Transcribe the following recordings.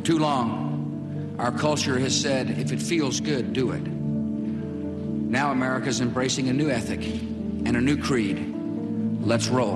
too long, our culture has said, if it feels good, do it. Now America's embracing a new ethic and a new creed. Let's roll.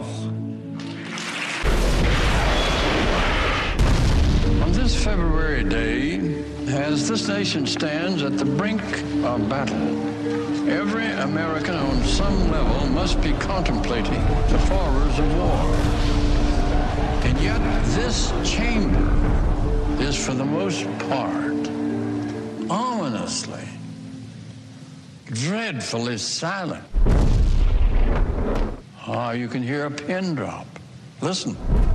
On this February day, as this nation stands at the brink of battle, every American on some level must be contemplating the horrors of war. And yet this chamber is, for the most part, ominously, dreadfully silent. Ah, you can hear a pin drop. Listen.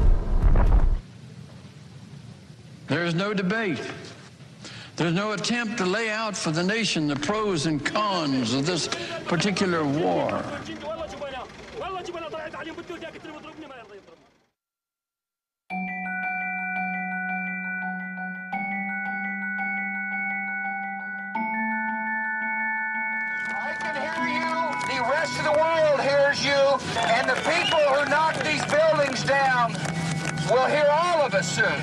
There's no debate. There's no attempt to lay out for the nation the pros and cons of this particular war. I can hear you, the rest of the world hears you, and the people who knocked these buildings down will hear all of us soon.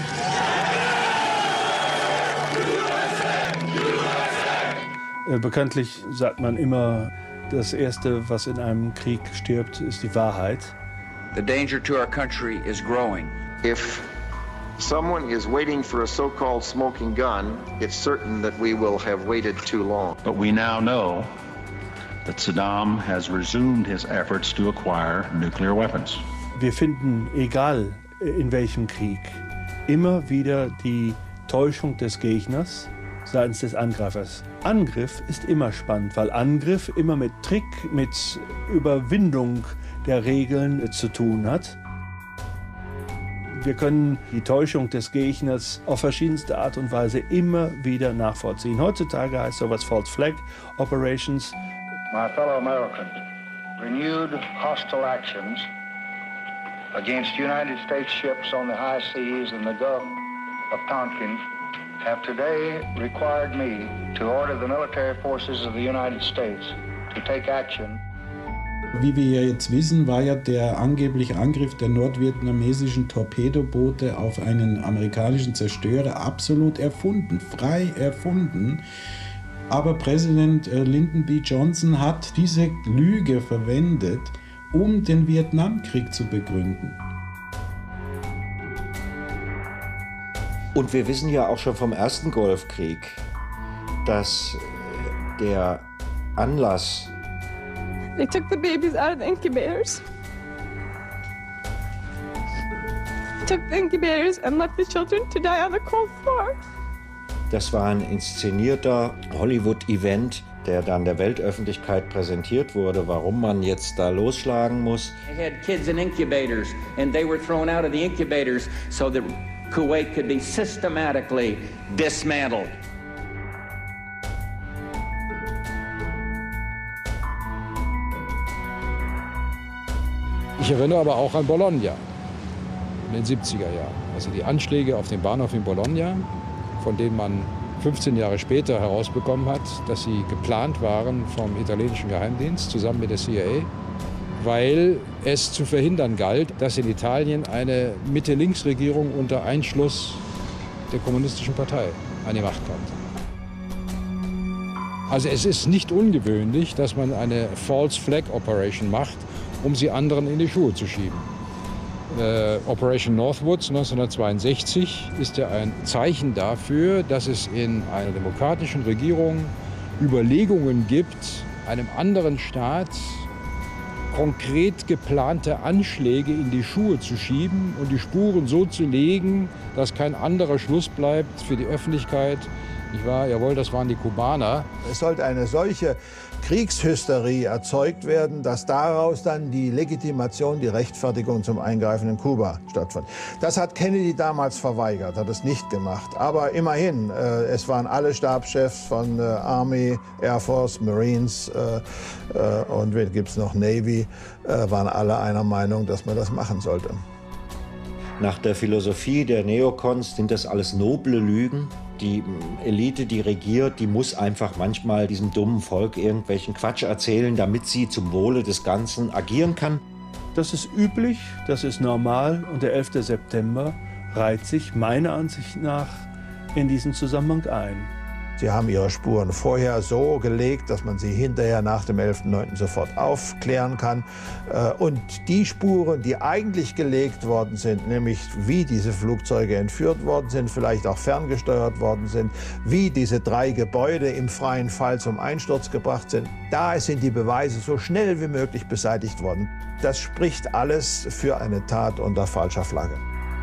Bekanntlich sagt man immer, das Erste, was in einem Krieg stirbt, ist die Wahrheit. The danger to our country is growing. If someone is waiting for a so-called smoking gun, it's certain that we will have waited too long. But we now know that Saddam has resumed his efforts to acquire nuclear weapons. Wir finden, egal in welchem Krieg, immer wieder die Täuschung des Gegners seitens des Angreifers. Angriff ist immer spannend, weil Angriff immer mit Trick, mit Überwindung der Regeln zu tun hat. Wir können die Täuschung des Gegners auf verschiedenste Art und Weise immer wieder nachvollziehen. Heutzutage heißt sowas False Flag Operations. My fellow Americans, renewed hostile actions against United States ships on the high seas in the Gulf of Tonkin have today required me to order the military forces of the United States to take action. Wie wir jetzt wissen, war ja der angebliche Angriff der nordvietnamesischen Torpedoboote auf einen amerikanischen Zerstörer absolut erfunden, frei erfunden. Aber Präsident Lyndon B. Johnson hat diese Lüge verwendet, um den Vietnamkrieg zu begründen. Und wir wissen ja auch schon vom ersten Golfkrieg, dass der Anlass... They took the babies out of the incubators. Took the incubators and left the children to die on the cold floor. Das war ein inszenierter Hollywood-Event, der dann der Weltöffentlichkeit präsentiert wurde, warum man jetzt da losschlagen muss. They had kids in incubators and they were thrown out of the incubators so that Kuwait could be systematically dismantled. Ich erinnere aber auch an Bologna in den 70er Jahren. Also die Anschläge auf den Bahnhof in Bologna, von denen man 15 Jahre später herausbekommen hat, dass sie geplant waren vom italienischen Geheimdienst zusammen mit der CIA, weil es zu verhindern galt, dass in Italien eine Mitte-Links-Regierung unter Einschluss der Kommunistischen Partei an die Macht kommt. Also es ist nicht ungewöhnlich, dass man eine False Flag Operation macht, um sie anderen in die Schuhe zu schieben. Operation Northwoods 1962 ist ja ein Zeichen dafür, dass es in einer demokratischen Regierung Überlegungen gibt, einem anderen Staat konkret geplante Anschläge in die Schuhe zu schieben und die Spuren so zu legen, dass kein anderer Schluss bleibt für die Öffentlichkeit. Nicht wahr? Jawohl, das waren die Kubaner. Es sollte eine solche Kriegshysterie erzeugt werden, dass daraus dann die Legitimation, die Rechtfertigung zum Eingreifen in Kuba stattfand. Das hat Kennedy damals verweigert, hat es nicht gemacht. Aber immerhin, es waren alle Stabschefs von Army, Air Force, Marines und wen gibt's noch, Navy, waren alle einer Meinung, dass man das machen sollte. Nach der Philosophie der Neokons sind das alles noble Lügen. Die Elite, die regiert, die muss einfach manchmal diesem dummen Volk irgendwelchen Quatsch erzählen, damit sie zum Wohle des Ganzen agieren kann. Das ist üblich, das ist normal und der 11. September reiht sich meiner Ansicht nach in diesen Zusammenhang ein. Sie haben ihre Spuren vorher so gelegt, dass man sie hinterher nach dem 11.09. sofort aufklären kann. Und die Spuren, die eigentlich gelegt worden sind, nämlich wie diese Flugzeuge entführt worden sind, vielleicht auch ferngesteuert worden sind, wie diese 3 Gebäude im freien Fall zum Einsturz gebracht sind, da sind die Beweise so schnell wie möglich beseitigt worden. Das spricht alles für eine Tat unter falscher Flagge.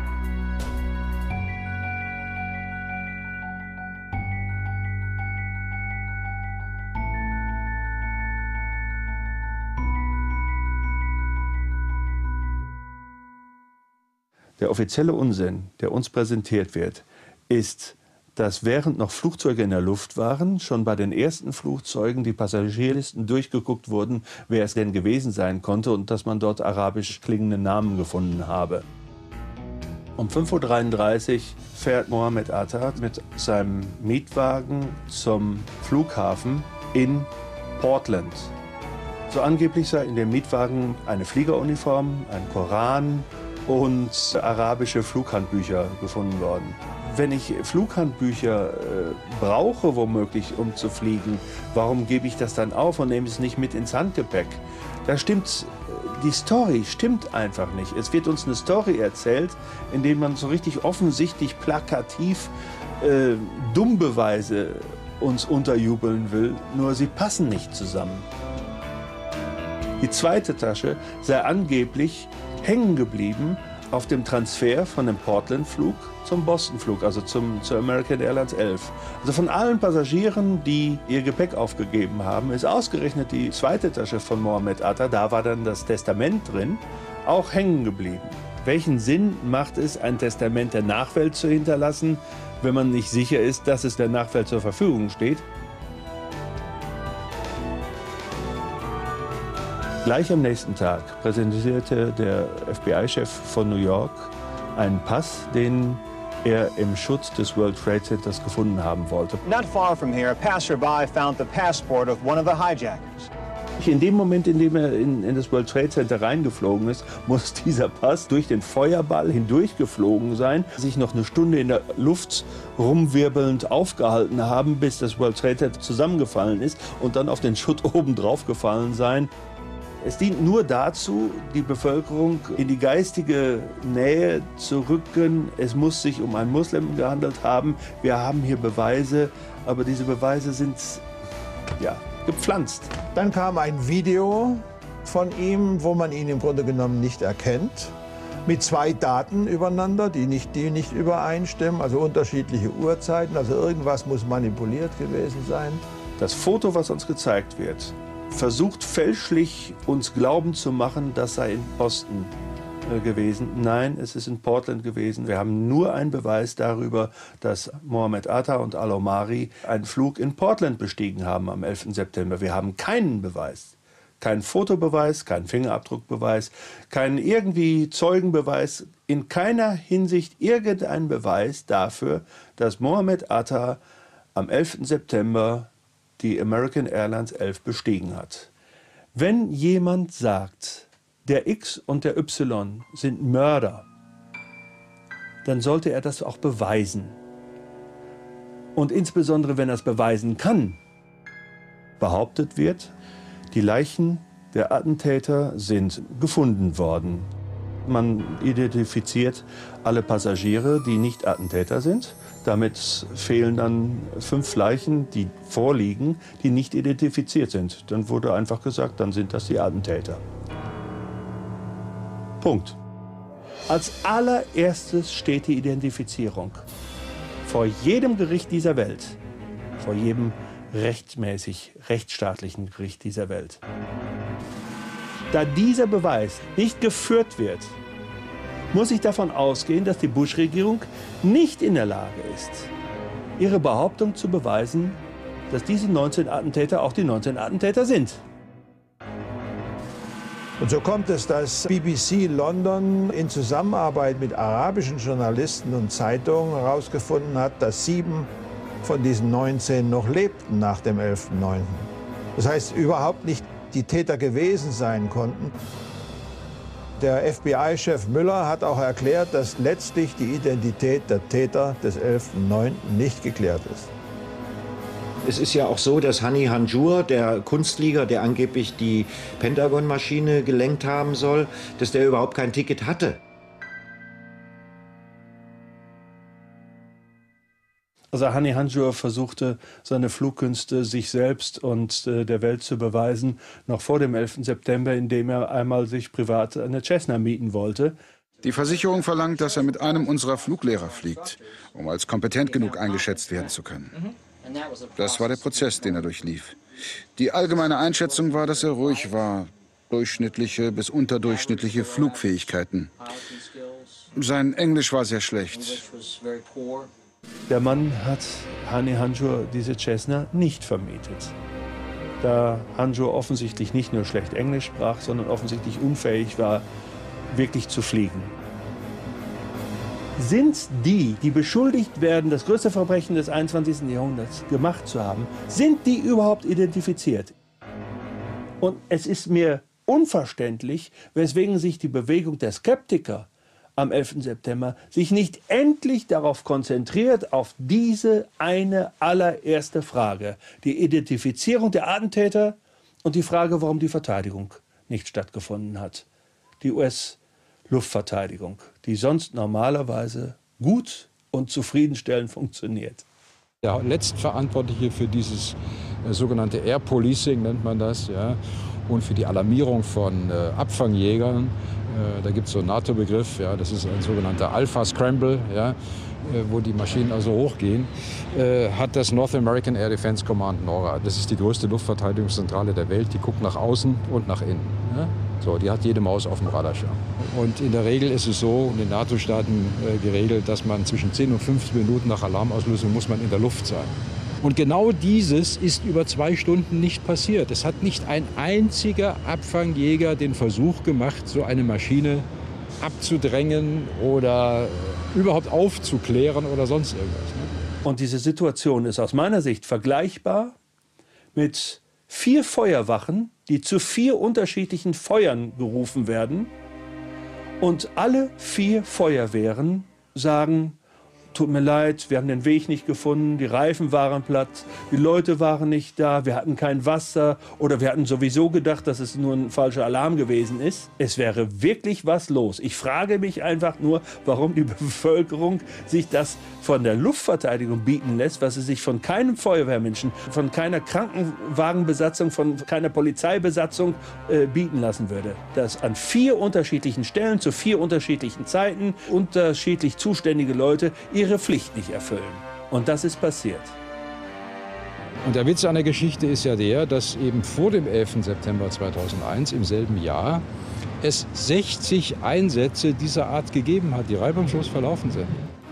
Der offizielle Unsinn, der uns präsentiert wird, ist, dass während noch Flugzeuge in der Luft waren, schon bei den ersten Flugzeugen die Passagierlisten durchgeguckt wurden, wer es denn gewesen sein konnte und dass man dort arabisch klingende Namen gefunden habe. Um 5:33 Uhr fährt Mohammed Atta mit seinem Mietwagen zum Flughafen in Portland. So angeblich sei in dem Mietwagen eine Fliegeruniform, ein Koran und arabische Flughandbücher gefunden worden. Wenn ich Flughandbücher brauche, womöglich, um zu fliegen, warum gebe ich das dann auf und nehme es nicht mit ins Handgepäck? Da stimmt, die Story stimmt einfach nicht. Es wird uns eine Story erzählt, in der man so richtig offensichtlich plakativ Dummbeweise uns unterjubeln will, nur sie passen nicht zusammen. Die zweite Tasche sei angeblich hängen geblieben auf dem Transfer von dem Portland-Flug zum Boston-Flug, also zur American Airlines 11. Also von allen Passagieren, die ihr Gepäck aufgegeben haben, ist ausgerechnet die zweite Tasche von Mohammed Atta, da war dann das Testament drin, auch hängen geblieben. Welchen Sinn macht es, ein Testament der Nachwelt zu hinterlassen, wenn man nicht sicher ist, dass es der Nachwelt zur Verfügung steht? Gleich am nächsten Tag präsentierte der FBI-Chef von New York einen Pass, den er im Schutz des World Trade Centers gefunden haben wollte. Not far from here, a passerby found the passport of one of the hijackers. In dem Moment, in dem er in das World Trade Center reingeflogen ist, muss dieser Pass durch den Feuerball hindurchgeflogen sein, sich noch eine Stunde in der Luft rumwirbelnd aufgehalten haben, bis das World Trade Center zusammengefallen ist und dann auf den Schutt oben drauf gefallen sein. Es dient nur dazu, die Bevölkerung in die geistige Nähe zu rücken. Es muss sich um einen Muslim gehandelt haben. Wir haben hier Beweise, aber diese Beweise sind gepflanzt. Dann kam ein Video von ihm, wo man ihn im Grunde genommen nicht erkennt, mit 2 Daten übereinander, die nicht übereinstimmen, also unterschiedliche Uhrzeiten. Also irgendwas muss manipuliert gewesen sein. Das Foto, was uns gezeigt wird, versucht fälschlich uns glauben zu machen, das sei in Boston gewesen. Nein, es ist in Portland gewesen. Wir haben nur einen Beweis darüber, dass Mohammed Atta und Al-Omari einen Flug in Portland bestiegen haben am 11. September. Wir haben keinen Beweis. Keinen Fotobeweis, keinen Fingerabdruckbeweis, keinen irgendwie Zeugenbeweis, in keiner Hinsicht irgendein Beweis dafür, dass Mohammed Atta am 11. September die American Airlines 11 bestiegen hat. Wenn jemand sagt, der X und der Y sind Mörder, dann sollte er das auch beweisen. Und insbesondere, wenn er es beweisen kann. Behauptet wird, die Leichen der Attentäter sind gefunden worden. Man identifiziert alle Passagiere, die nicht Attentäter sind. Damit fehlen dann 5 Leichen, die vorliegen, die nicht identifiziert sind. Dann wurde einfach gesagt, dann sind das die Attentäter. Punkt. Als allererstes steht die Identifizierung. Vor jedem Gericht dieser Welt, vor jedem rechtsstaatlichen Gericht dieser Welt. Da dieser Beweis nicht geführt wird, muss ich davon ausgehen, dass die Bush-Regierung nicht in der Lage ist, ihre Behauptung zu beweisen, dass diese 19 Attentäter auch die 19 Attentäter sind. Und so kommt es, dass BBC London in Zusammenarbeit mit arabischen Journalisten und Zeitungen herausgefunden hat, dass 7 von diesen 19 noch lebten nach dem 11.09. Das heißt, überhaupt nicht die Täter gewesen sein konnten. Der FBI-Chef Müller hat auch erklärt, dass letztlich die Identität der Täter des 11.09. nicht geklärt ist. Es ist ja auch so, dass Hani Hanjour, der Kunstflieger, der angeblich die Pentagon-Maschine gelenkt haben soll, dass der überhaupt kein Ticket hatte. Also Hani Hanjour versuchte seine Flugkünste sich selbst und der Welt zu beweisen, noch vor dem 11. September, indem er einmal sich privat eine Cessna mieten wollte. Die Versicherung verlangt, dass er mit einem unserer Fluglehrer fliegt, um als kompetent genug eingeschätzt werden zu können. Das war der Prozess, den er durchlief. Die allgemeine Einschätzung war, dass er ruhig war, durchschnittliche bis unterdurchschnittliche Flugfähigkeiten. Sein Englisch war sehr schlecht. Der Mann hat Hani Hanjour diese Cessna nicht vermietet, da Hanjour offensichtlich nicht nur schlecht Englisch sprach, sondern offensichtlich unfähig war, wirklich zu fliegen. Sind die beschuldigt werden, das größte Verbrechen des 21. Jahrhunderts gemacht zu haben, sind die überhaupt identifiziert? Und es ist mir unverständlich, weswegen sich die Bewegung der Skeptiker am 11. September sich nicht endlich darauf konzentriert, auf diese eine allererste Frage, die Identifizierung der Attentäter und die Frage, warum die Verteidigung nicht stattgefunden hat. Die US-Luftverteidigung, die sonst normalerweise gut und zufriedenstellend funktioniert. Der Letztverantwortliche für dieses sogenannte Air Policing nennt man das, ja, und für die Alarmierung von Abfangjägern. Da gibt es so einen NATO-Begriff, ja, das ist ein sogenannter Alpha-Scramble, ja, wo die Maschinen also hochgehen, hat das North American Air Defense Command NORAD. Das ist die größte Luftverteidigungszentrale der Welt, die guckt nach außen und nach innen. Ja. So, die hat jede Maus auf dem Radarschirm. Und in der Regel ist es so, in den NATO-Staaten geregelt, dass man zwischen 10 und 15 Minuten nach Alarmauslösung muss man in der Luft sein. Und genau dieses ist über 2 Stunden nicht passiert. Es hat nicht ein einziger Abfangjäger den Versuch gemacht, so eine Maschine abzudrängen oder überhaupt aufzuklären oder sonst irgendwas. Und diese Situation ist aus meiner Sicht vergleichbar mit 4 Feuerwachen, die zu 4 unterschiedlichen Feuern gerufen werden. Und alle 4 Feuerwehren sagen: Tut mir leid, wir haben den Weg nicht gefunden, die Reifen waren platt, die Leute waren nicht da, wir hatten kein Wasser oder wir hatten sowieso gedacht, dass es nur ein falscher Alarm gewesen ist. Es wäre wirklich was los. Ich frage mich einfach nur, warum die Bevölkerung sich das von der Luftverteidigung bieten lässt, was sie sich von keinem Feuerwehrmenschen, von keiner Krankenwagenbesatzung, von keiner Polizeibesatzung bieten lassen würde. Dass an 4 unterschiedlichen Stellen, zu 4 unterschiedlichen Zeiten, unterschiedlich zuständige Leute ihre Pflicht nicht erfüllen. Und das ist passiert. Und der Witz an der Geschichte ist ja der, dass eben vor dem 11. September 2001 im selben Jahr es 60 Einsätze dieser Art gegeben hat, die reibungslos verlaufen sind.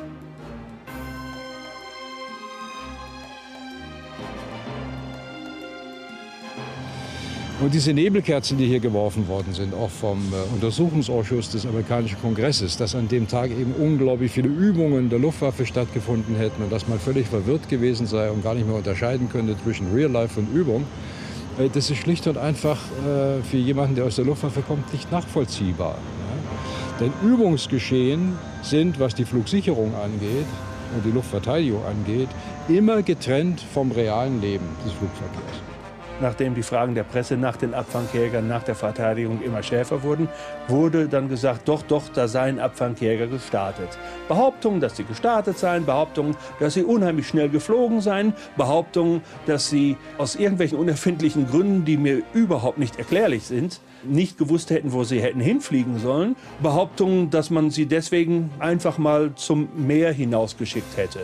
Und diese Nebelkerzen, die hier geworfen worden sind, auch vom Untersuchungsausschuss des amerikanischen Kongresses, dass an dem Tag eben unglaublich viele Übungen der Luftwaffe stattgefunden hätten und dass man völlig verwirrt gewesen sei und gar nicht mehr unterscheiden könnte zwischen Real Life und Übung, das ist schlicht und einfach für jemanden, der aus der Luftwaffe kommt, nicht nachvollziehbar. Ja? Denn Übungsgeschehen sind, was die Flugsicherung angeht und die Luftverteidigung angeht, immer getrennt vom realen Leben des Flugverkehrs. Nachdem die Fragen der Presse nach den Abfangjägern, nach der Verteidigung immer schärfer wurden, wurde dann gesagt, doch, da seien Abfangjäger gestartet. Behauptungen, dass sie gestartet seien, Behauptungen, dass sie unheimlich schnell geflogen seien, Behauptungen, dass sie aus irgendwelchen unerfindlichen Gründen, die mir überhaupt nicht erklärlich sind, nicht gewusst hätten, wo sie hätten hinfliegen sollen, Behauptungen, dass man sie deswegen einfach mal zum Meer hinausgeschickt hätte.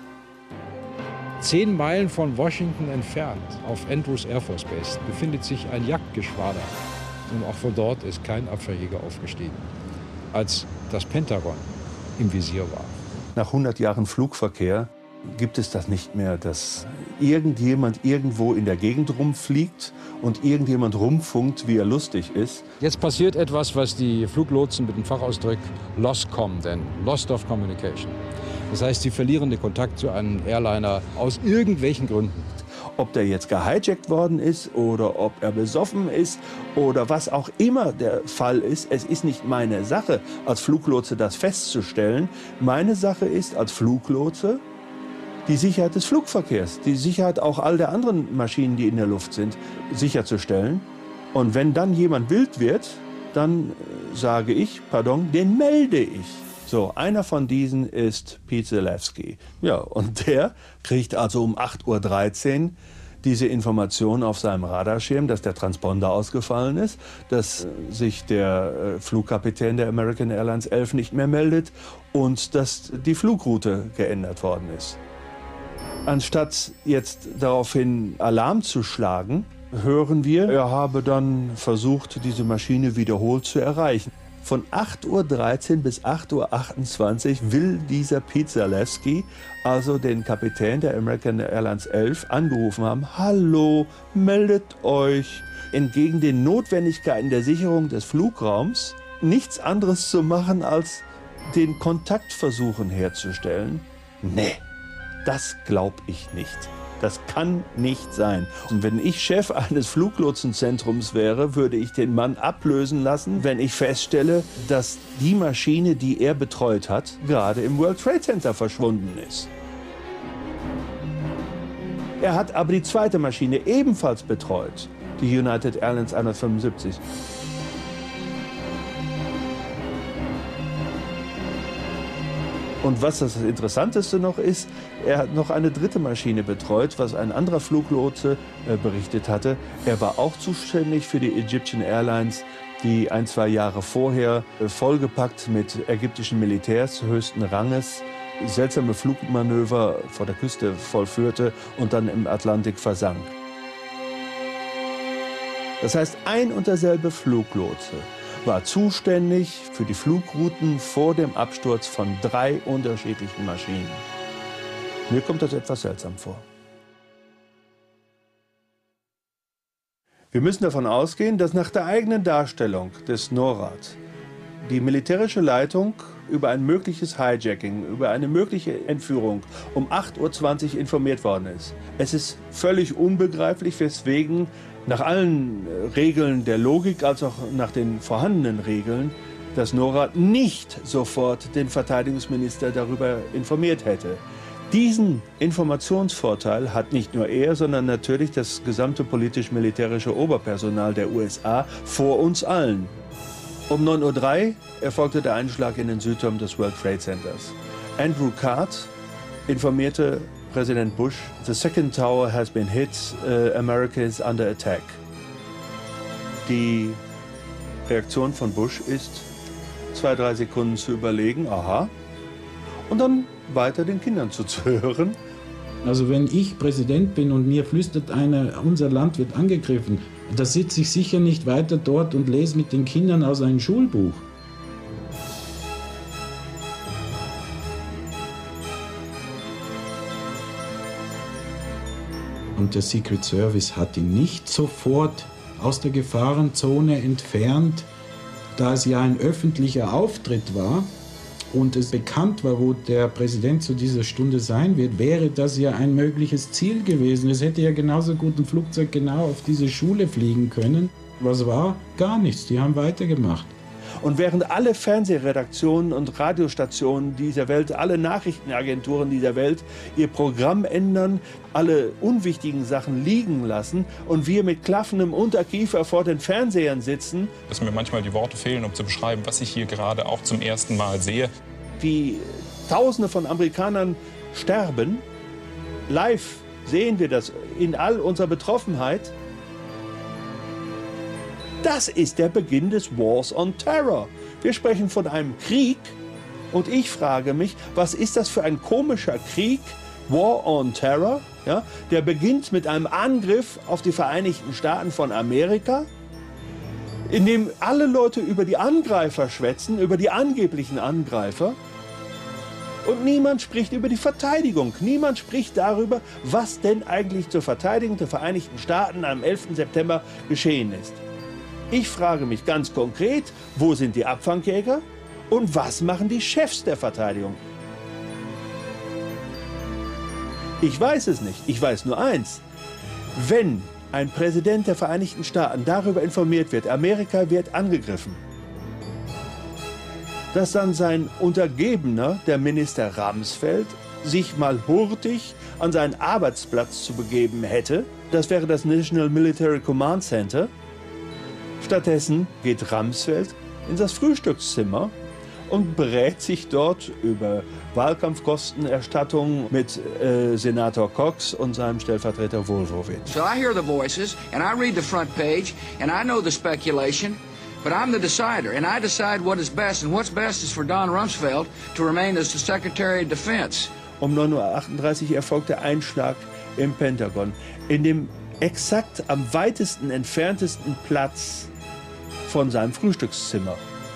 10 Meilen von Washington entfernt, auf Andrews Air Force Base, befindet sich ein Jagdgeschwader. Und auch von dort ist kein Abfangjäger aufgestiegen, als das Pentagon im Visier war. Nach 100 Jahren Flugverkehr gibt es das nicht mehr, dass irgendjemand irgendwo in der Gegend rumfliegt und irgendjemand rumfunkt, wie er lustig ist. Jetzt passiert etwas, was die Fluglotsen mit dem Fachausdruck LOSCOM nennen, Lost of Communication. Das heißt, sie verlieren den Kontakt zu einem Airliner aus irgendwelchen Gründen. Ob der jetzt gehijackt worden ist oder ob er besoffen ist oder was auch immer der Fall ist, es ist nicht meine Sache, als Fluglotse das festzustellen. Meine Sache ist, als Fluglotse die Sicherheit des Flugverkehrs, die Sicherheit auch all der anderen Maschinen, die in der Luft sind, sicherzustellen. Und wenn dann jemand wild wird, dann sage ich, pardon, den melde ich. So, einer von diesen ist Pete Zalewski. Ja, und der kriegt also um 8:13 Uhr diese Information auf seinem Radarschirm, dass der Transponder ausgefallen ist, dass sich der Flugkapitän der American Airlines 11 nicht mehr meldet und dass die Flugroute geändert worden ist. Anstatt jetzt daraufhin Alarm zu schlagen, hören wir, er habe dann versucht, diese Maschine wiederholt zu erreichen. Von 8:13 Uhr bis 8:28 Uhr will dieser Pete Zalewski also den Kapitän der American Airlines 11 angerufen haben. Hallo, meldet euch. Entgegen den Notwendigkeiten der Sicherung des Flugraums nichts anderes zu machen, als den Kontakt versuchen herzustellen. Nee, das glaube ich nicht. Das kann nicht sein. Und wenn ich Chef eines Fluglotsenzentrums wäre, würde ich den Mann ablösen lassen, wenn ich feststelle, dass die Maschine, die er betreut hat, gerade im World Trade Center verschwunden ist. Er hat aber die zweite Maschine ebenfalls betreut, die United Airlines 175. Und was das Interessanteste noch ist, er hat noch eine dritte Maschine betreut, was ein anderer Fluglotse berichtet hatte. Er war auch zuständig für die Egyptian Airlines, die 1-2 Jahre vorher vollgepackt mit ägyptischen Militärs höchsten Ranges seltsame Flugmanöver vor der Küste vollführte und dann im Atlantik versank. Das heißt, ein und derselbe Fluglotse war zuständig für die Flugrouten vor dem Absturz von 3 unterschiedlichen Maschinen. Mir kommt das etwas seltsam vor. Wir müssen davon ausgehen, dass nach der eigenen Darstellung des NORAD die militärische Leitung über ein mögliches Hijacking, über eine mögliche Entführung um 8:20 Uhr informiert worden ist. Es ist völlig unbegreiflich, weswegen nach allen Regeln der Logik als auch nach den vorhandenen Regeln das NORAD nicht sofort den Verteidigungsminister darüber informiert hätte. Diesen Informationsvorteil hat nicht nur er, sondern natürlich das gesamte politisch-militärische Oberpersonal der USA vor uns allen. Um 9:03 Uhr erfolgte der Einschlag in den Südturm des World Trade Centers. Andrew Card informierte Präsident Bush, the second tower has been hit, America is under attack. Die Reaktion von Bush ist, 2-3 Sekunden zu überlegen, aha, und dann weiter den Kindern zuzuhören. Also wenn ich Präsident bin und mir flüstert einer, unser Land wird angegriffen, da sitze ich sicher nicht weiter dort und lese mit den Kindern aus einem Schulbuch. Und der Secret Service hat ihn nicht sofort aus der Gefahrenzone entfernt, da es ja ein öffentlicher Auftritt war und es bekannt war, wo der Präsident zu dieser Stunde sein wird, wäre das ja ein mögliches Ziel gewesen. Es hätte ja genauso gut ein Flugzeug genau auf diese Schule fliegen können. Was war? Gar nichts. Die haben weitergemacht. Und während alle Fernsehredaktionen und Radiostationen dieser Welt, alle Nachrichtenagenturen dieser Welt ihr Programm ändern, alle unwichtigen Sachen liegen lassen und wir mit klaffendem Unterkiefer vor den Fernsehern sitzen. Dass mir manchmal die Worte fehlen, um zu beschreiben, was ich hier gerade auch zum ersten Mal sehe. Wie Tausende von Amerikanern sterben, live sehen wir das in all unserer Betroffenheit. Das ist der Beginn des Wars on Terror. Wir sprechen von einem Krieg und ich frage mich, was ist das für ein komischer Krieg, War on Terror, ja, der beginnt mit einem Angriff auf die Vereinigten Staaten von Amerika, in dem alle Leute über die Angreifer schwätzen, über die angeblichen Angreifer. Und niemand spricht über die Verteidigung. Niemand spricht darüber, was denn eigentlich zur Verteidigung der Vereinigten Staaten am 11. September geschehen ist. Ich frage mich ganz konkret, wo sind die Abfangjäger und was machen die Chefs der Verteidigung? Ich weiß es nicht. Ich weiß nur eins. Wenn ein Präsident der Vereinigten Staaten darüber informiert wird, Amerika wird angegriffen, dass dann sein Untergebener, der Minister Rumsfeld, sich mal hurtig an seinen Arbeitsplatz zu begeben hätte. Das wäre das National Military Command Center. Stattdessen geht Rumsfeld in das Frühstückszimmer und berät sich dort über Wahlkampfkostenerstattung mit Senator Cox und seinem Stellvertreter Wolfowitz. So I hear the voices and I read the front page and I know the speculation, but I'm the decider and I decide what is best, and what's best is for Don Rumsfeld to remain as the Secretary of Defense. Um 9:38 Uhr erfolgt der Einschlag im Pentagon. In dem exakt am weitesten entferntesten Platz von seinem Frühstückszimmer.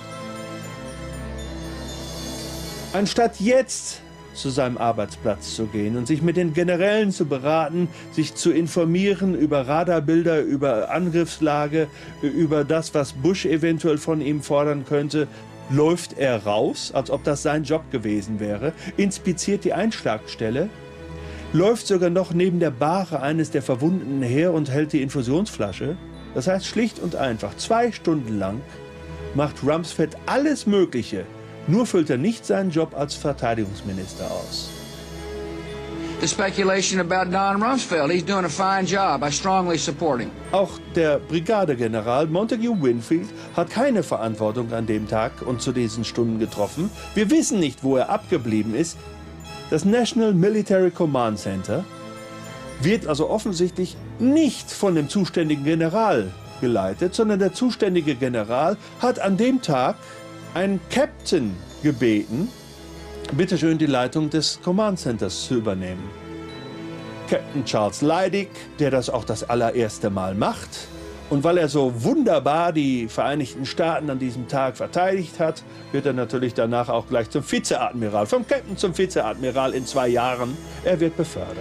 Anstatt jetzt zu seinem Arbeitsplatz zu gehen und sich mit den Generälen zu beraten, sich zu informieren über Radarbilder, über Angriffslage, über das, was Bush eventuell von ihm fordern könnte, läuft er raus, als ob das sein Job gewesen wäre, inspiziert die Einschlagstelle, läuft sogar noch neben der Bahre eines der Verwundeten her und hält die Infusionsflasche. Das heißt, schlicht und einfach, 2 Stunden lang macht Rumsfeld alles Mögliche, nur füllt er nicht seinen Job als Verteidigungsminister aus. The speculation about Don Rumsfeld, he's doing a fine job. I strongly support him. Auch der Brigadegeneral Montague Winfield hat keine Verantwortung an dem Tag und zu diesen Stunden getroffen. Wir wissen nicht, wo er abgeblieben ist. Das National Military Command Center wird also offensichtlich nicht von dem zuständigen General geleitet, sondern der zuständige General hat an dem Tag einen Captain gebeten, bitte schön die Leitung des Command Centers zu übernehmen. Captain Charles Leidig, der das auch das allererste Mal macht. Und weil er so wunderbar die Vereinigten Staaten an diesem Tag verteidigt hat, wird er natürlich danach auch gleich zum Vizeadmiral. Vom Captain zum Vizeadmiral in 2 Jahren. Er wird befördert.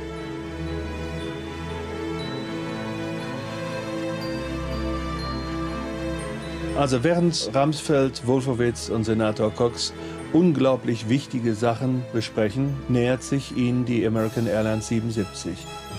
Also während Rumsfeld, Wolfowitz und Senator Cox unglaublich wichtige Sachen besprechen, nähert sich ihnen die American Airlines 77.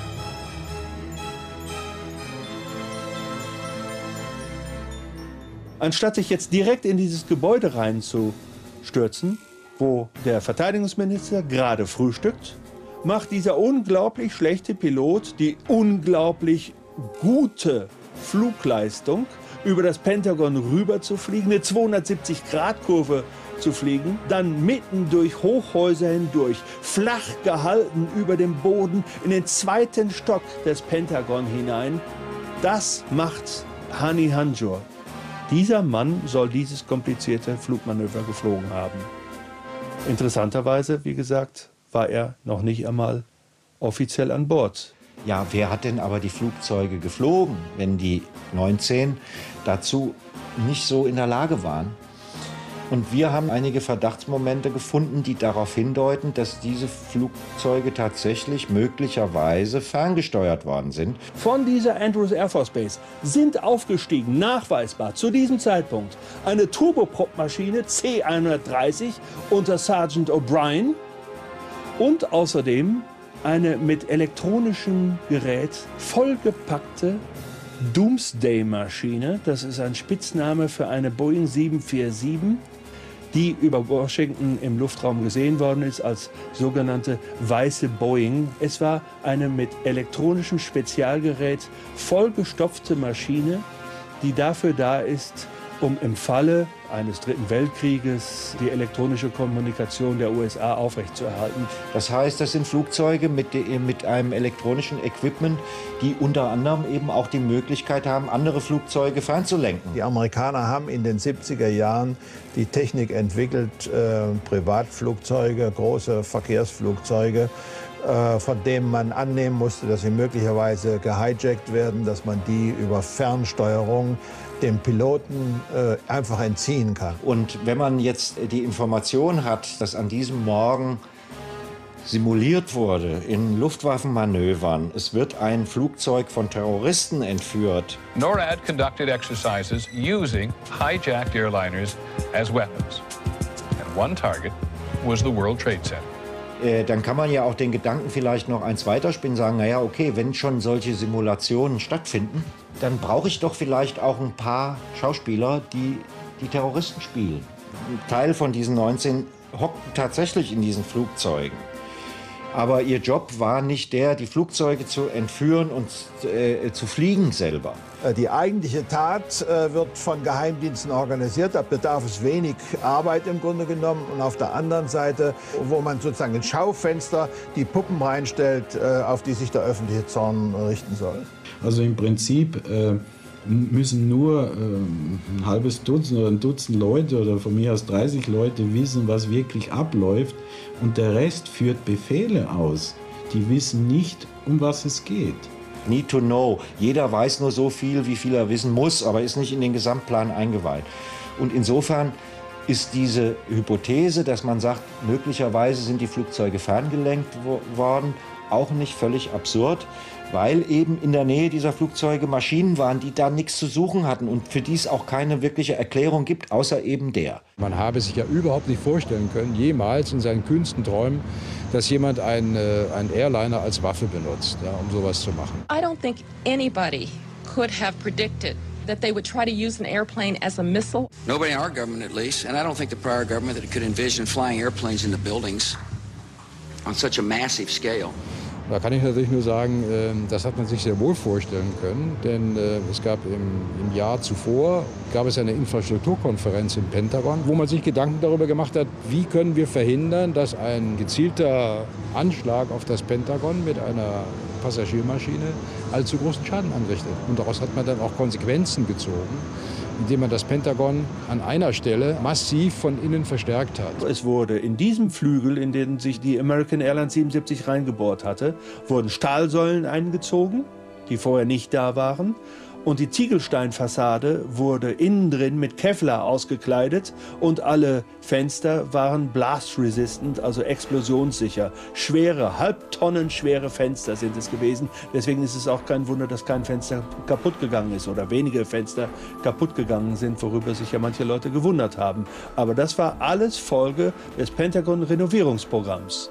Anstatt sich jetzt direkt in dieses Gebäude reinzustürzen, wo der Verteidigungsminister gerade frühstückt, macht dieser unglaublich schlechte Pilot die unglaublich gute Flugleistung, über das Pentagon rüber zu fliegen, eine 270-Grad-Kurve zu fliegen, dann mitten durch Hochhäuser hindurch, flach gehalten über dem Boden, in den 2. Stock des Pentagon hinein. Das macht Hani Hanjour. Dieser Mann soll dieses komplizierte Flugmanöver geflogen haben. Interessanterweise, wie gesagt, war er noch nicht einmal offiziell an Bord. Ja, wer hat denn aber die Flugzeuge geflogen, wenn die 19 dazu nicht so in der Lage waren? Und wir haben einige Verdachtsmomente gefunden, die darauf hindeuten, dass diese Flugzeuge tatsächlich möglicherweise ferngesteuert worden sind. Von dieser Andrews Air Force Base sind aufgestiegen, nachweisbar zu diesem Zeitpunkt, eine Turboprop-Maschine C-130 unter Sergeant O'Brien und außerdem eine mit elektronischem Gerät vollgepackte Doomsday-Maschine. Das ist ein Spitzname für eine Boeing 747, die über Washington im Luftraum gesehen worden ist als sogenannte weiße Boeing. Es war eine mit elektronischem Spezialgerät vollgestopfte Maschine, die dafür da ist, um im Falle eines 3. Weltkrieges die elektronische Kommunikation der USA aufrechtzuerhalten. Das heißt, das sind Flugzeuge mit einem elektronischen Equipment, die unter anderem eben auch die Möglichkeit haben, andere Flugzeuge fernzulenken. Die Amerikaner haben in den 70er Jahren die Technik entwickelt, Privatflugzeuge, große Verkehrsflugzeuge, von denen man annehmen musste, dass sie möglicherweise gehijackt werden, dass man die über Fernsteuerung dem Piloten einfach entziehen kann. Und wenn man jetzt die Information hat, dass an diesem Morgen simuliert wurde in Luftwaffenmanövern, es wird ein Flugzeug von Terroristen entführt. NORAD conducted exercises using hijacked airliners as weapons. And one target was the World Trade Center. Dann kann man ja auch den Gedanken vielleicht noch eins weiterspinnen, sagen, naja, okay, wenn schon solche Simulationen stattfinden, dann brauche ich doch vielleicht auch ein paar Schauspieler, die die Terroristen spielen. Ein Teil von diesen 19 hockten tatsächlich in diesen Flugzeugen. Aber ihr Job war nicht der, die Flugzeuge zu entführen und zu fliegen selber. Die eigentliche Tat wird von Geheimdiensten organisiert. Da bedarf es wenig Arbeit im Grunde genommen. Und auf der anderen Seite, wo man sozusagen ins Schaufenster die Puppen reinstellt, auf die sich der öffentliche Zorn richten soll. Also im Prinzip müssen nur ein halbes Dutzend oder ein Dutzend Leute oder von mir aus 30 Leute wissen, was wirklich abläuft. Und der Rest führt Befehle aus. Die wissen nicht, um was es geht. Need to know. Jeder weiß nur so viel, wie viel er wissen muss, aber ist nicht in den Gesamtplan eingeweiht. Und insofern ist diese Hypothese, dass man sagt, möglicherweise sind die Flugzeuge ferngelenkt worden, auch nicht völlig absurd, weil eben in der Nähe dieser Flugzeuge Maschinen waren, die da nichts zu suchen hatten und für die es auch keine wirkliche Erklärung gibt, außer eben der. Man habe sich ja überhaupt nicht vorstellen können, jemals in seinen kühnsten Träumen, dass jemand einen Airliner als Waffe benutzt, ja, um sowas zu machen. I don't think anybody could have predicted that they would try to use an airplane as a missile. Nobody in our government, at least, and I don't think the prior government that could envision flying airplanes into buildings on such a massive scale. Da kann ich natürlich nur sagen, das hat man sich sehr wohl vorstellen können, denn es gab im Jahr zuvor gab es eine Infrastrukturkonferenz im Pentagon, wo man sich Gedanken darüber gemacht hat, wie können wir verhindern, dass ein gezielter Anschlag auf das Pentagon mit einer Passagiermaschine allzu großen Schaden anrichtet. Und daraus hat man dann auch Konsequenzen gezogen, indem man das Pentagon an einer Stelle massiv von innen verstärkt hat. Es wurde in diesem Flügel, in den sich die American Airlines 77 reingebohrt hatte, wurden Stahlsäulen eingezogen, die vorher nicht da waren. Und die Ziegelsteinfassade wurde innen drin mit Kevlar ausgekleidet und alle Fenster waren blast-resistant, also explosionssicher. Schwere, halbtonnenschwere Fenster sind es gewesen. Deswegen ist es auch kein Wunder, dass kein Fenster kaputt gegangen ist oder wenige Fenster kaputt gegangen sind, worüber sich ja manche Leute gewundert haben. Aber das war alles Folge des Pentagon-Renovierungsprogramms.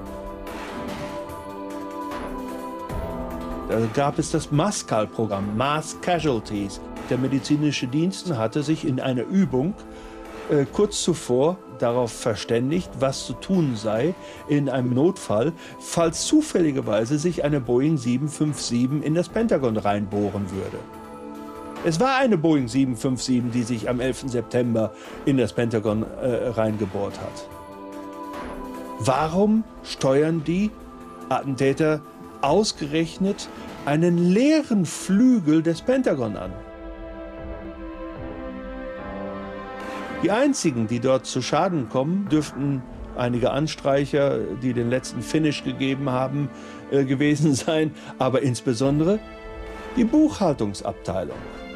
Da gab es das MASCAL-Programm, Mass Casualties. Der medizinische Dienst hatte sich in einer Übung kurz zuvor darauf verständigt, was zu tun sei in einem Notfall, falls zufälligerweise sich eine Boeing 757 in das Pentagon reinbohren würde. Es war eine Boeing 757, die sich am 11. September in das Pentagon reingebohrt hat. Warum steuern die Attentäter ausgerechnet einen leeren Flügel des Pentagon an? Die einzigen, die dort zu Schaden kommen, dürften einige Anstreicher, die den letzten Finish gegeben haben, gewesen sein, aber insbesondere die Buchhaltungsabteilung.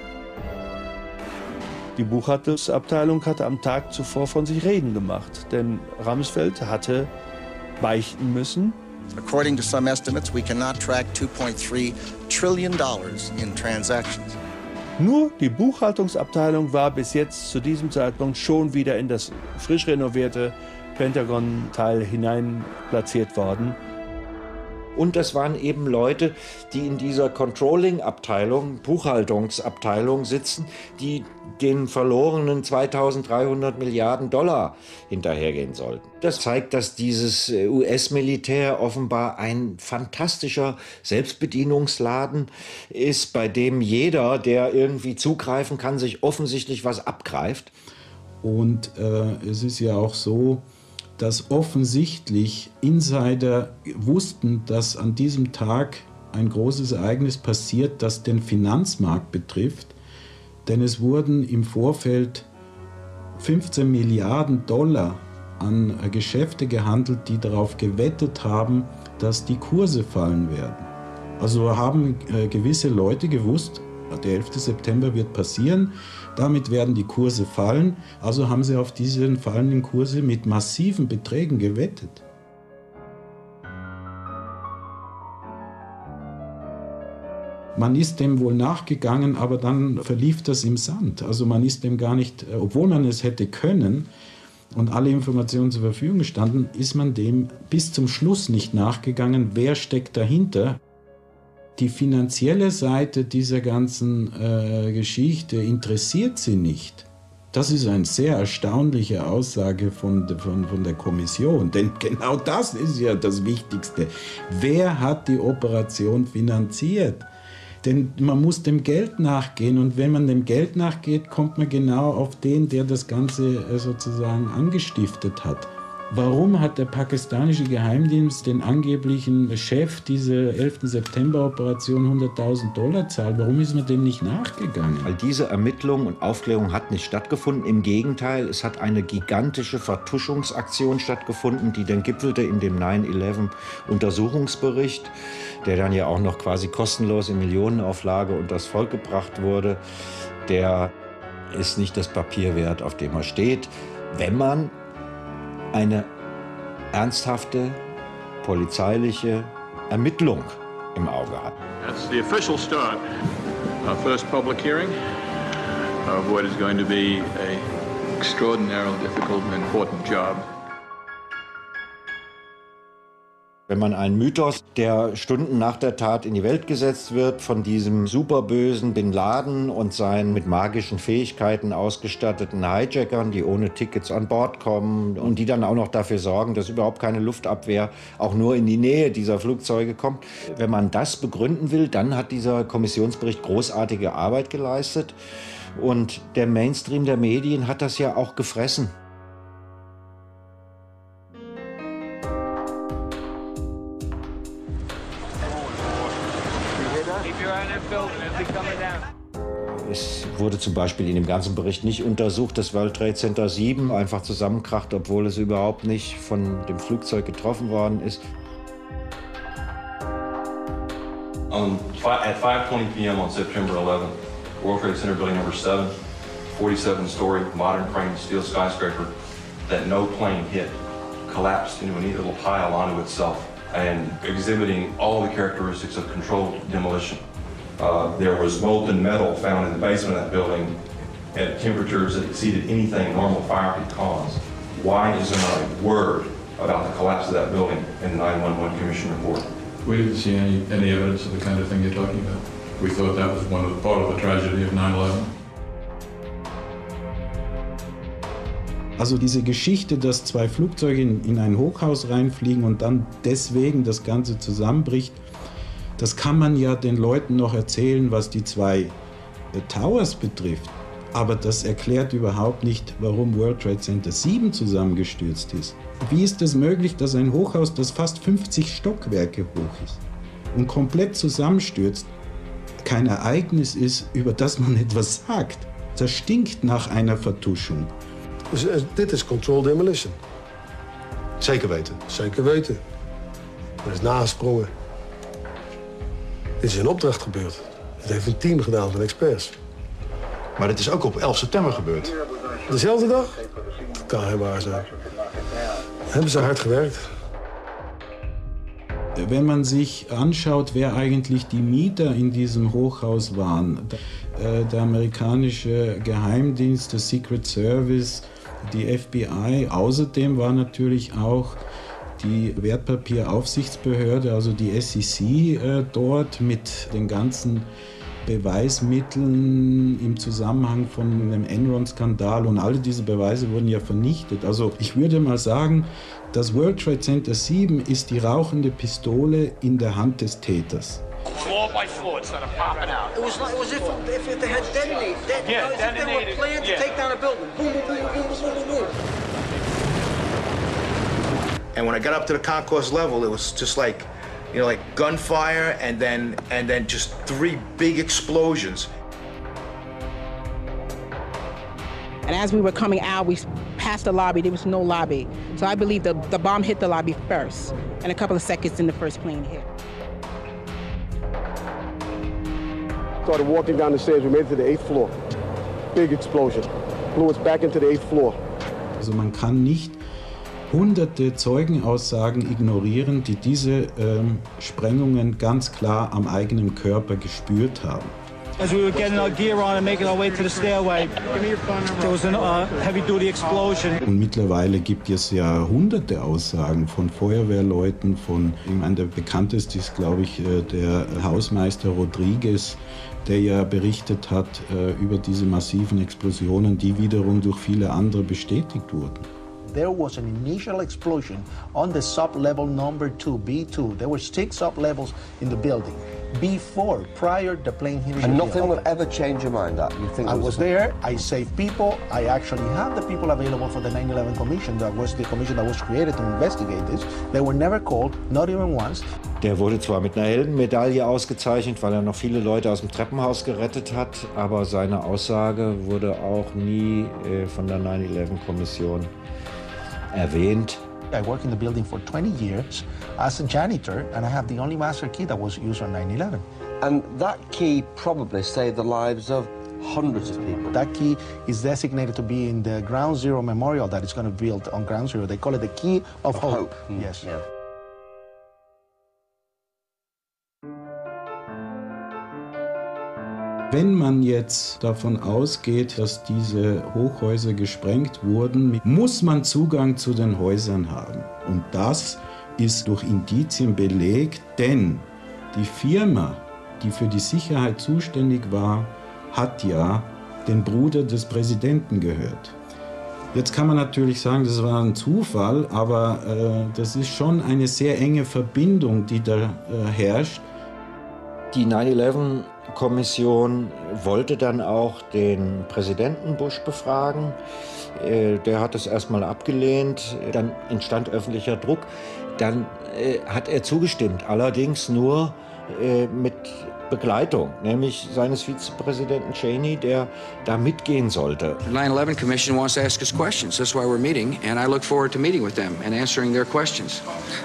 Die Buchhaltungsabteilung hatte am Tag zuvor von sich reden gemacht, denn Rumsfeld hatte beichten müssen. According to some estimates, we cannot track $2.3 trillion in transactions. Nur die Buchhaltungsabteilung war bis jetzt zu diesem Zeitpunkt schon wieder in das frisch renovierte Pentagon-Teil hinein platziert worden. Und das waren eben Leute, die in dieser Controlling-Abteilung, Buchhaltungsabteilung sitzen, die den verlorenen 2.300 Milliarden Dollar hinterhergehen sollten. Das zeigt, dass dieses US-Militär offenbar ein fantastischer Selbstbedienungsladen ist, bei dem jeder, der irgendwie zugreifen kann, sich offensichtlich was abgreift. Und es ist ja auch so, dass offensichtlich Insider wussten, dass an diesem Tag ein großes Ereignis passiert, das den Finanzmarkt betrifft. Denn es wurden im Vorfeld 15 Milliarden Dollar an Geschäfte gehandelt, die darauf gewettet haben, dass die Kurse fallen werden. Also haben gewisse Leute gewusst, der 11. September wird passieren, damit werden die Kurse fallen. Also haben sie auf diese fallenden Kurse mit massiven Beträgen gewettet. Man ist dem wohl nachgegangen, aber dann verlief das im Sand. Also man ist dem gar nicht, obwohl man es hätte können, und alle Informationen zur Verfügung standen, ist man dem bis zum Schluss nicht nachgegangen, wer steckt dahinter. Die finanzielle Seite dieser ganzen Geschichte interessiert sie nicht. Das ist eine sehr erstaunliche Aussage von der Kommission, denn genau das ist ja das Wichtigste. Wer hat die Operation finanziert? Denn man muss dem Geld nachgehen und wenn man dem Geld nachgeht, kommt man genau auf den, der das Ganze sozusagen angestiftet hat. Warum hat der pakistanische Geheimdienst den angeblichen Chef dieser 11. September-Operation $100.000 zahlt? Warum ist man dem nicht nachgegangen? Weil diese Ermittlung und Aufklärung hat nicht stattgefunden. Im Gegenteil, es hat eine gigantische Vertuschungsaktion stattgefunden, die dann gipfelte in dem 9/11-Untersuchungsbericht, der dann ja auch noch quasi kostenlos in Millionenauflage unters Volk gebracht wurde. Der ist nicht das Papier wert, auf dem er steht, wenn man eine ernsthafte polizeiliche Ermittlung im Auge hat. That's the official start. Our first public hearing of what is going to be an extraordinarily difficult and important job. Wenn man einen Mythos, der Stunden nach der Tat in die Welt gesetzt wird, von diesem superbösen Bin Laden und seinen mit magischen Fähigkeiten ausgestatteten Hijackern, die ohne Tickets an Bord kommen und die dann auch noch dafür sorgen, dass überhaupt keine Luftabwehr auch nur in die Nähe dieser Flugzeuge kommt. Wenn man das begründen will, dann hat dieser Kommissionsbericht großartige Arbeit geleistet. Und der Mainstream der Medien hat das ja auch gefressen. Es wurde zum Beispiel in dem ganzen Bericht nicht untersucht, dass World Trade Center 7 einfach zusammenkracht, obwohl es überhaupt nicht von dem Flugzeug getroffen worden ist. At 5:20 p.m. on September 11th, World Trade Center Building Number 7, 47-story modern frame steel skyscraper that no plane hit, collapsed into a neat little pile onto itself and exhibiting all the characteristics of controlled demolition. There was molten metal found in the basement of that building at temperatures that exceeded anything normal fire could cause. Why is there not a word about the collapse of that building in the 911 Commission report? We didn't see any evidence of the kind of thing you're talking about. We thought that was part of the tragedy of 9/11. Also diese Geschichte, dass zwei Flugzeuge in ein Hochhaus reinfliegen und dann deswegen das Ganze zusammenbricht, das kann man ja den Leuten noch erzählen, was die zwei Towers betrifft. Aber das erklärt überhaupt nicht, warum World Trade Center 7 zusammengestürzt ist. Wie ist es möglich, dass ein Hochhaus, das fast 50 Stockwerke hoch ist und komplett zusammenstürzt, kein Ereignis ist, über das man etwas sagt? Das stinkt nach einer Vertuschung. Dit is controlled demolition. Zeker weten? Zeker weten. Er is nagesprongen. Dit is in opdracht gebeurd. Het heeft een team gedaan van experts. Maar dit is ook op 11 september gebeurd. Dezelfde dag? Dat kan geen waar zijn. Hebben ze hard gewerkt. Wenn man sich anschaut, wer eigentlich die Mieter in diesem Hochhaus waren, der amerikanische Geheimdienst, der Secret Service, die FBI, außerdem war natürlich auch die Wertpapieraufsichtsbehörde, also die SEC, dort mit den ganzen Beweismitteln im Zusammenhang von dem Enron-Skandal und alle diese Beweise wurden ja vernichtet. Also ich würde mal sagen, das World Trade Center 7 ist die rauchende Pistole in der Hand des Täters. Floor by floor, it started popping out. It was as if they had detonated. Yeah, as if they were planned to take down a building. Boom, boom, boom, boom, boom, boom, boom. And when I got up to the concourse level, it was just like, you know, like gunfire and then just 3 big explosions. And as we were coming out, we passed the lobby. There was no lobby. So I believe the bomb hit the lobby first. And a couple of seconds in the first plane hit. Started walking down the stairs. We made it to the 8th floor. Big explosion. Blew us back into the 8th floor. Also man kann nicht hunderte Zeugenaussagen ignorieren, die diese Sprengungen ganz klar am eigenen Körper gespürt haben. As we were getting our gear on and making our way to the stairway, there was a heavy-duty explosion. Und mittlerweile gibt es ja hunderte Aussagen von Feuerwehrleuten, der bekannteste ist, glaube ich, der Hausmeister Rodriguez, der ja berichtet hat über diese massiven Explosionen, die wiederum durch viele andere bestätigt wurden. There was an initial explosion on the sub-level number 2, B2. There were 6 sub-levels in the building. Prior the plane hitting and nothing will ever change your mind that you think I was there, I saved people, I actually have the people available for the 9/11 Commission. That was the commission that was created to investigate this. They were never called, not even once. Der wurde zwar mit einer Heldenmedaille ausgezeichnet, weil er noch viele Leute aus dem Treppenhaus gerettet hat, aber seine Aussage wurde auch nie von der 9/11-Kommission erwähnt. I worked in the building for 20 years as a janitor, and I have the only master key that was used on 9/11. And that key probably saved the lives of hundreds of people. That key is designated to be in the Ground Zero Memorial that is going to be built on Ground Zero. They call it the Key of Hope. Yes. Yeah. Wenn man jetzt davon ausgeht, dass diese Hochhäuser gesprengt wurden, muss man Zugang zu den Häusern haben. Und das ist durch Indizien belegt, denn die Firma, die für die Sicherheit zuständig war, hat ja den Bruder des Präsidenten gehört. Jetzt kann man natürlich sagen, das war ein Zufall, aber das ist schon eine sehr enge Verbindung, die da herrscht. Die 9/11-Kommission wollte dann auch den Präsidenten Bush befragen. Der hat es erstmal abgelehnt. Dann entstand öffentlicher Druck. Dann hat er zugestimmt, allerdings nur mit Begleitung, nämlich seines Vizepräsidenten Cheney, der da mitgehen sollte. The 9/11 Commission wants to ask us questions. That's why we're meeting, and I look forward to meeting with them and answering their questions.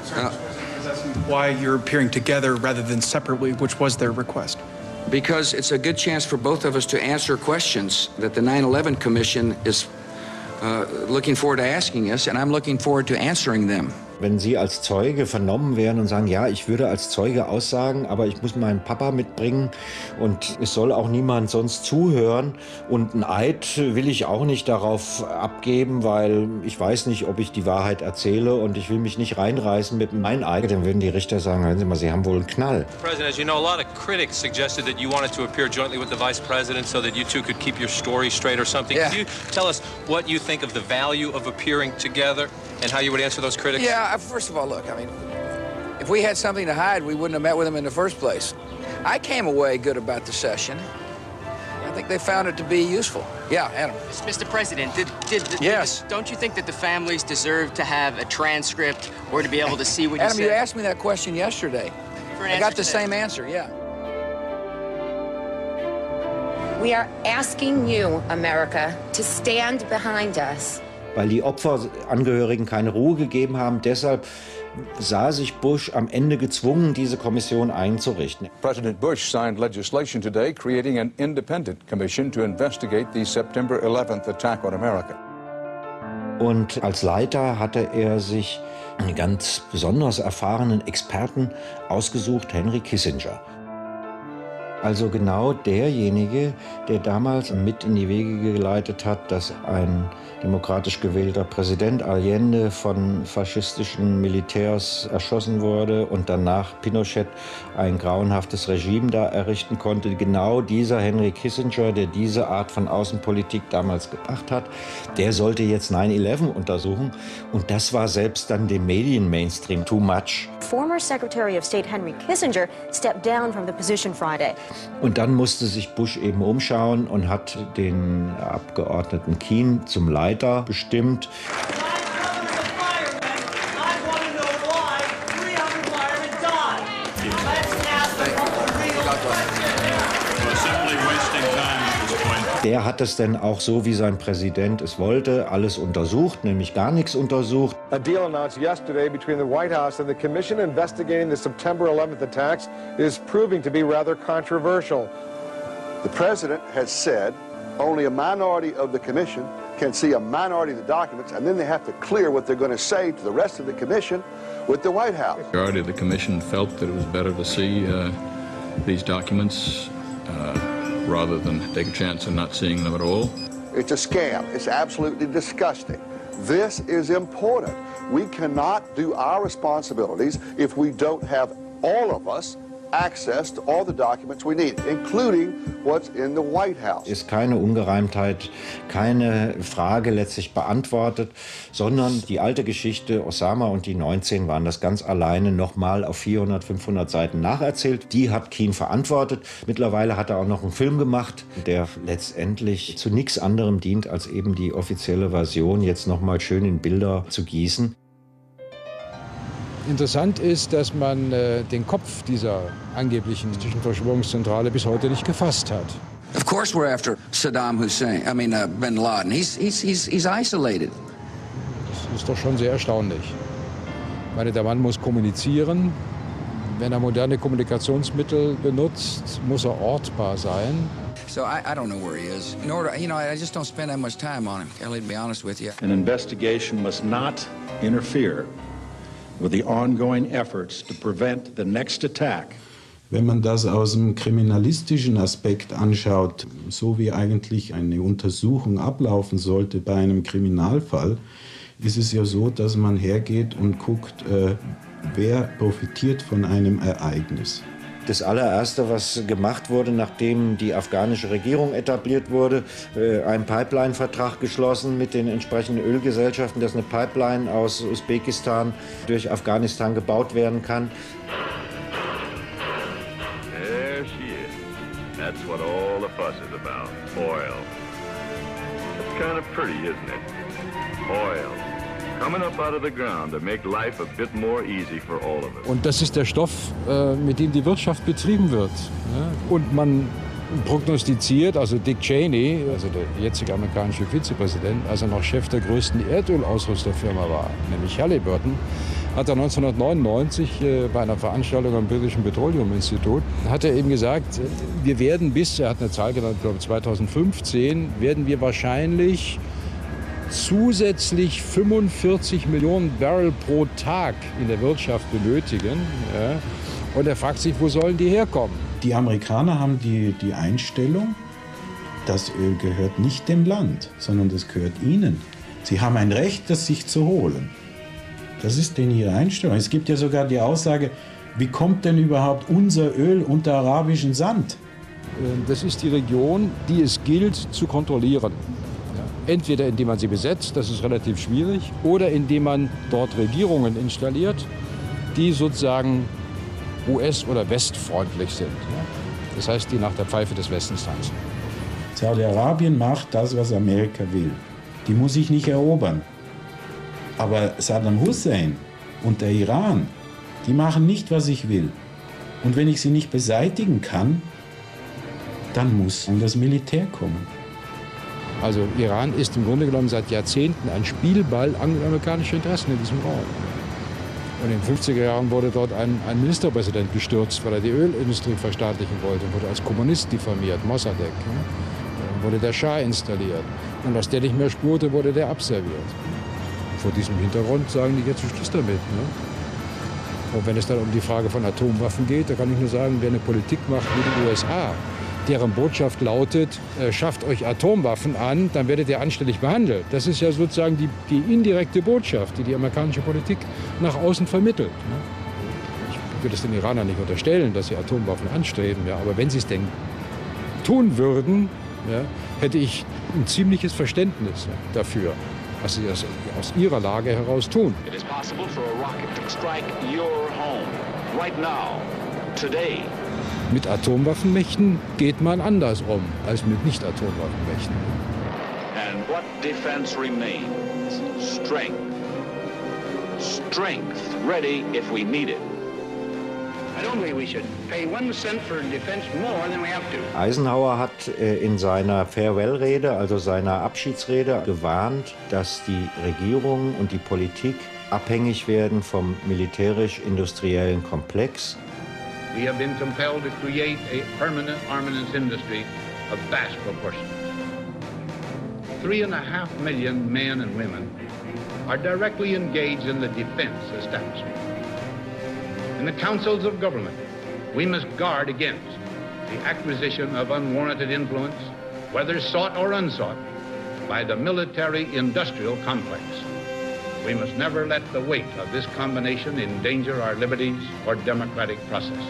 Why you're appearing together rather than separately, which was their request? Because it's a good chance for both of us to answer questions that the 9/11 Commission is looking forward to asking us, and I'm looking forward to answering them. Wenn Sie als Zeuge vernommen werden und sagen, ja, ich würde als Zeuge aussagen, aber ich muss meinen Papa mitbringen und es soll auch niemand sonst zuhören und ein Eid will ich auch nicht darauf abgeben, weil ich weiß nicht, ob ich die Wahrheit erzähle und ich will mich nicht reinreißen mit meinem Eid, dann würden die Richter sagen, hören Sie mal, Sie haben wohl einen Knall. President, as you know, a lot of critics suggested that you wanted to appear jointly with the Vice President so that you two could keep your story straight or something. Yeah. Can you tell us what you think of the value of appearing together and how you would answer those critics? Yeah, first of all, look, I mean, if we had something to hide, we wouldn't have met with them in the first place. I came away good about the session. I think they found it to be useful. Yeah, Adam. Mr. President, Yes. don't you think that the families deserve to have a transcript or to be able to see what Adam, you you said? asked me that question yesterday. For an I got answer the today. same answer, yeah. We are asking you, America, to stand behind us. Weil die Opferangehörigen keine Ruhe gegeben haben. Deshalb sah sich Bush am Ende gezwungen, diese Kommission einzurichten. President Bush signed legislation today creating an independent commission to investigate the September 11th attack on America. Und als Leiter hatte er sich einen ganz besonders erfahrenen Experten ausgesucht, Henry Kissinger. Also genau derjenige, der damals mit in die Wege geleitet hat, dass ein demokratisch gewählter Präsident Allende von faschistischen Militärs erschossen wurde und danach Pinochet ein grauenhaftes Regime da errichten konnte. Genau dieser Henry Kissinger, der diese Art von Außenpolitik damals gebracht hat, der sollte jetzt 9/11 untersuchen. Und das war selbst dann dem Medien-Mainstream too much. Former Secretary of State Henry Kissinger stepped down from the position Friday. Und dann musste sich Bush eben umschauen und hat den Abgeordneten Keane zum Leiter bestimmt. Der hat es denn auch so, wie sein Präsident es wollte, alles untersucht, nämlich gar nichts untersucht. A deal announced yesterday between the White House and the commission investigating the September 11th attacks is proving to be rather controversial. The president has said only a minority of the commission can see a minority of the documents, and then they have to clear what they're going to say to the rest of the commission with the White House. The majority of the commission felt that it was better to see these documents rather than take a chance on not seeing them at all. It's a scam. It's absolutely disgusting. This is important. We cannot do our responsibilities if we don't have all of us access to all the documents we need, including what's in the White House. Ist keine Ungereimtheit, keine Frage letztlich beantwortet, sondern die alte Geschichte, Osama und die 19 waren das ganz alleine nochmal auf 400, 500 Seiten nacherzählt. Die hat Keane verantwortet. Mittlerweile hat er auch noch einen Film gemacht, der letztendlich zu nichts anderem dient, als eben die offizielle Version jetzt nochmal schön in Bilder zu gießen. Interessant ist, dass man den Kopf dieser angeblichen Verschwörungszentrale bis heute nicht gefasst hat. Of course we're after Saddam Hussein, bin Laden. He's isolated. Das ist doch schon sehr erstaunlich. Ich meine, der Mann muss kommunizieren. Wenn er moderne Kommunikationsmittel benutzt, muss er ortbar sein. So I don't know where he is. Nor do, I just don't spend that much time on him, Kelly, to be honest with you. An investigation must not interfere with the ongoing efforts to prevent the next attack. Wenn man das aus dem kriminalistischen Aspekt anschaut, so wie eigentlich eine Untersuchung ablaufen sollte bei einem Kriminalfall, ist es ja so, dass man hergeht und guckt, wer profitiert von einem Ereignis. Das allererste, was gemacht wurde, nachdem die afghanische Regierung etabliert wurde, ein Pipeline-Vertrag geschlossen mit den entsprechenden Ölgesellschaften, dass eine Pipeline aus Usbekistan durch Afghanistan gebaut werden kann. There she is. That's what all the fuss is about. Oil. It's kind of pretty, isn't it? Oil. Coming up out of the ground to make life a bit more easy for all of us. Und das ist der Stoff, mit dem die Wirtschaft betrieben wird. Und man prognostiziert, also Dick Cheney, also der jetzige amerikanische Vizepräsident, als er noch Chef der größten Erdölausrüsterfirma war, nämlich Halliburton, hat er 1999 bei einer Veranstaltung am britischen Petroleum Institute, hat er eben gesagt, wir werden er hat eine Zahl genannt, ich glaube 2015, werden wir wahrscheinlich zusätzlich 45 Millionen Barrel pro Tag in der Wirtschaft benötigen. Ja. Und er fragt sich, wo sollen die herkommen? Die Amerikaner haben die Einstellung, das Öl gehört nicht dem Land, sondern das gehört ihnen. Sie haben ein Recht, das sich zu holen. Das ist denn ihre Einstellung. Es gibt ja sogar die Aussage, wie kommt denn überhaupt unser Öl unter arabischen Sand? Das ist die Region, die es gilt zu kontrollieren. Entweder indem man sie besetzt, das ist relativ schwierig, oder indem man dort Regierungen installiert, die sozusagen US- oder westfreundlich sind. Das heißt, die nach der Pfeife des Westens tanzen. Saudi-Arabien macht das, was Amerika will. Die muss ich nicht erobern. Aber Saddam Hussein und der Iran, die machen nicht, was ich will. Und wenn ich sie nicht beseitigen kann, dann muss das Militär kommen. Also Iran ist im Grunde genommen seit Jahrzehnten ein Spielball angloamerikanischer Interessen in diesem Raum. Und in den 50er Jahren wurde dort ein Ministerpräsident gestürzt, weil er die Ölindustrie verstaatlichen wollte, wurde als Kommunist diffamiert, Mossadegh. Dann wurde der Schah installiert. Und als der nicht mehr spurte, wurde der abserviert. Vor diesem Hintergrund sagen die jetzt Schluss damit. Ne? Und wenn es dann um die Frage von Atomwaffen geht, da kann ich nur sagen, wer eine Politik macht wie die USA, deren Botschaft lautet, schafft euch Atomwaffen an, dann werdet ihr anständig behandelt. Das ist ja sozusagen die indirekte Botschaft, die die amerikanische Politik nach außen vermittelt. Ich würde es den Iranern nicht unterstellen, dass sie Atomwaffen anstreben, ja, aber wenn sie es denn tun würden, ja, hätte ich ein ziemliches Verständnis dafür, was sie das aus ihrer Lage heraus tun. It is possible for a rocket to strike your home right now, today. Mit Atomwaffenmächten geht man anders um als mit Nicht-Atomwaffenmächten. And what defense remains? Strength. Strength, ready if we need it. I don't think we should pay 1 cent for defense more than we have to. Eisenhower hat in seiner Farewell-Rede, also seiner Abschiedsrede, gewarnt, dass die Regierung und die Politik abhängig werden vom militärisch-industriellen Komplex. We have been compelled to create a permanent armaments industry of vast proportions. 3.5 million men and women are directly engaged in the defense establishment. In the councils of government, we must guard against the acquisition of unwarranted influence, whether sought or unsought, by the military-industrial complex. We must never let the weight of this combination endanger our liberties or democratic processes.